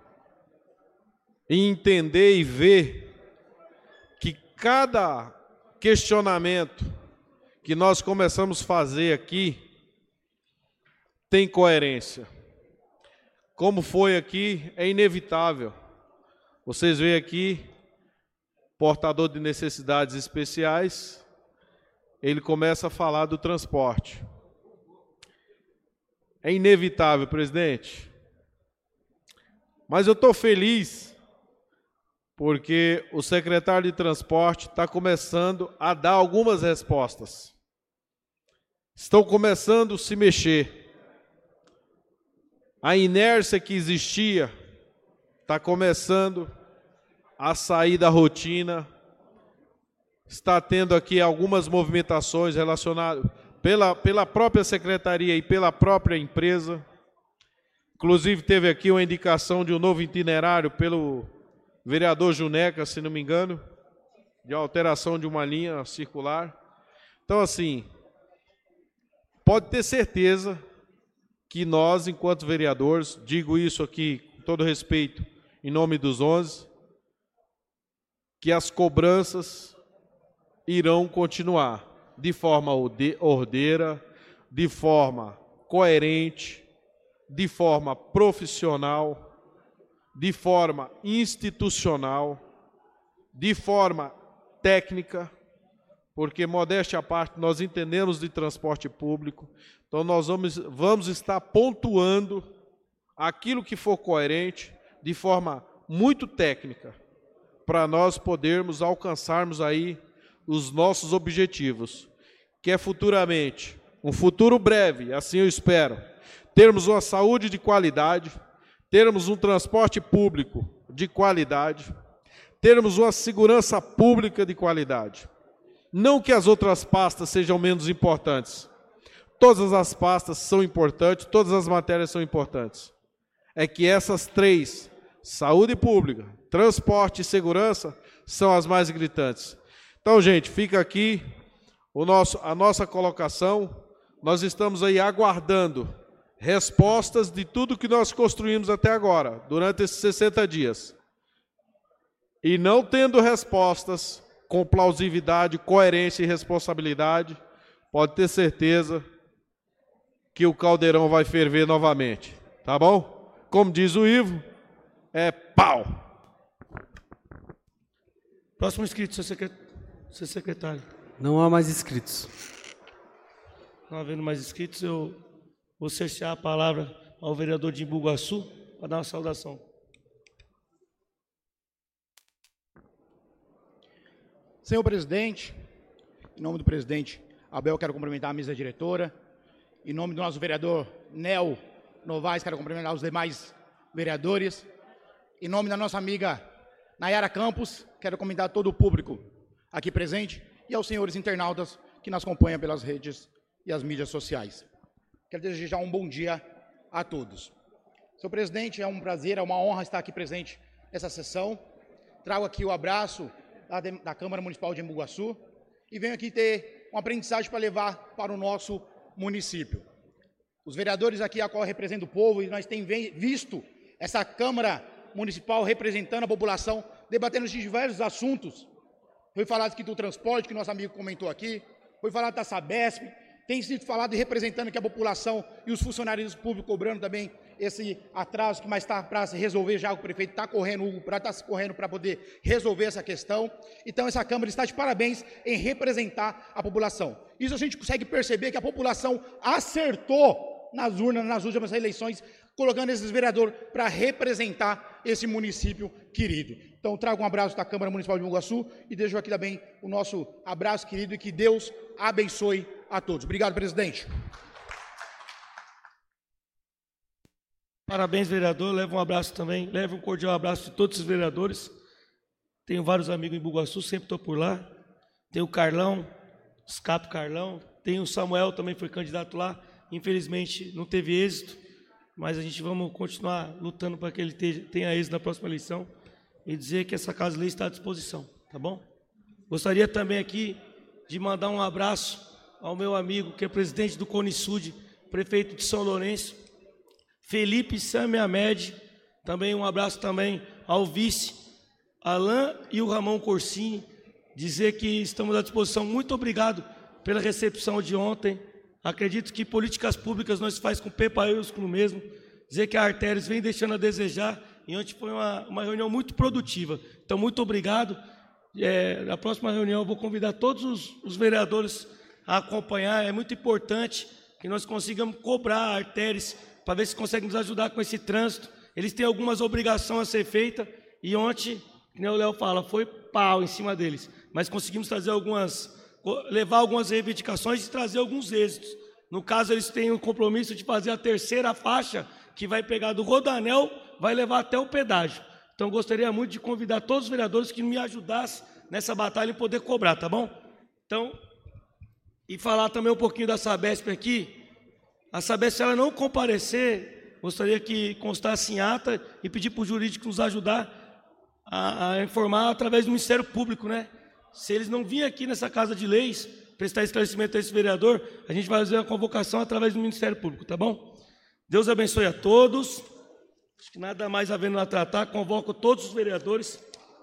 em entender e ver que cada questionamento que nós começamos a fazer aqui tem coerência. Como foi aqui, é inevitável. Vocês veem aqui, portador de necessidades especiais, ele começa a falar do transporte. É inevitável, presidente. Mas eu estou feliz porque o secretário de transporte está começando a dar algumas respostas. Estão começando a se mexer. A inércia que existia está começando a sair da rotina, está tendo aqui algumas movimentações relacionadas pela própria secretaria e pela própria empresa. Inclusive teve aqui uma indicação de um novo itinerário pelo vereador Juneca, se não me engano, de alteração de uma linha circular. Então, assim, pode ter certeza que nós, enquanto vereadores, digo isso aqui com todo respeito, em nome dos 11, que as cobranças irão continuar de forma ordeira, de forma coerente, de forma profissional, de forma institucional, de forma técnica, porque, modéstia à parte, nós entendemos de transporte público, então nós vamos estar pontuando aquilo que for coerente, de forma muito técnica, para nós podermos alcançarmos aí os nossos objetivos, que é futuramente, um futuro breve, assim eu espero, termos uma saúde de qualidade, termos um transporte público de qualidade, termos uma segurança pública de qualidade. Não que as outras pastas sejam menos importantes. Todas as pastas são importantes, todas as matérias são importantes. É que essas três, saúde pública, transporte e segurança, são as mais gritantes. Então, gente, fica aqui a nossa colocação. Nós estamos aí aguardando respostas de tudo que nós construímos até agora, durante esses 60 dias. E não tendo respostas com plausibilidade, coerência e responsabilidade, pode ter certeza que o caldeirão vai ferver novamente. Tá bom? Como diz o Ivo, é pau! Próximo inscrito, seu secretário. Não há mais inscritos. Não havendo mais inscritos, eu vou cessear a palavra ao vereador de Imbuguaçu para dar uma saudação. Senhor presidente, em nome do presidente Abel, quero cumprimentar a mesa diretora. Em nome do nosso vereador Nel Novaes, quero cumprimentar os demais vereadores. Em nome da nossa amiga Nayara Campos, quero cumprimentar todo o público aqui presente e aos senhores internautas que nos acompanham pelas redes e as mídias sociais. Quero desejar um bom dia a todos. Senhor presidente, é um prazer, é uma honra estar aqui presente nessa sessão. Trago aqui o abraço da Câmara Municipal de Imbuguaçu e venho aqui ter uma aprendizagem para levar para o nosso município. Os vereadores aqui a qual representam o povo e nós temos visto essa Câmara Municipal representando a população, debatendo de diversos assuntos. Foi falado aqui do transporte, que nosso amigo comentou aqui, foi falado da Sabesp, tem sido falado e representando aqui a população e os funcionários públicos cobrando também esse atraso que mais está para se resolver, já o prefeito está correndo, o Prado está correndo para poder resolver essa questão. Então essa Câmara está de parabéns em representar a população. Isso a gente consegue perceber que a população acertou nas urnas, nas últimas eleições, colocando esses vereadores para representar esse município querido. Então trago um abraço da Câmara Municipal de Imbuguaçu e deixo aqui também o nosso abraço querido e que Deus abençoe a todos. Obrigado, presidente. Parabéns, vereador. Leva um abraço também. Leva um cordial abraço de todos os vereadores. Tenho vários amigos em Imbuguaçu, sempre estou por lá. Tem o Carlão, Escape Carlão, tem o Samuel, também foi candidato lá, infelizmente não teve êxito, mas a gente vamos continuar lutando para que ele tenha êxito na próxima eleição e dizer que essa Casa de Lei está à disposição, tá bom? Gostaria também aqui de mandar um abraço ao meu amigo, que é presidente do CONISUD, prefeito de São Lourenço, Felipe Sami Ahmed, também um abraço também ao vice, Alain e o Ramon Corsini, dizer que estamos à disposição. Muito obrigado pela recepção de ontem. Acredito que políticas públicas nós faz com P maiúsculo mesmo. Dizer que a Artérios vem deixando a desejar e ontem foi uma reunião muito produtiva. Então, muito obrigado. Na próxima reunião eu vou convidar todos os vereadores a acompanhar. É muito importante que nós consigamos cobrar a Artérios para ver se consegue nos ajudar com esse trânsito. Eles têm algumas obrigações a ser feitas e ontem, como o Léo fala, foi pau em cima deles. Mas conseguimos levar algumas reivindicações e trazer alguns êxitos. No caso, eles têm o compromisso de fazer a terceira faixa, que vai pegar do Rodoanel, vai levar até o pedágio. Então, gostaria muito de convidar todos os vereadores que me ajudassem nessa batalha em poder cobrar, tá bom? Então, e falar também um pouquinho da Sabesp aqui. A Sabesp, se ela não comparecer, gostaria que constasse em ata e pedir para o jurídico nos ajudar a informar através do Ministério Público, né? Se eles não virem aqui nessa Casa de Leis, prestar esclarecimento a esse vereador, a gente vai fazer a convocação através do Ministério Público, tá bom? Deus abençoe a todos. Acho que nada mais havendo a tratar, convoco todos os vereadores.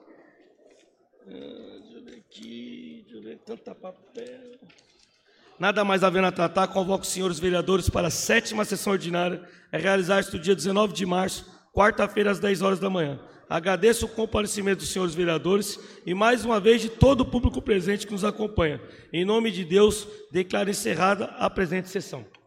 Deixa eu ver, tanta papel. Nada mais havendo a tratar, convoco os senhores vereadores para a 7ª sessão ordinária, a realizar-se no dia 19 de março, quarta-feira, às 10 horas da manhã. Agradeço o comparecimento dos senhores vereadores e, mais uma vez, de todo o público presente que nos acompanha. Em nome de Deus, declaro encerrada a presente sessão.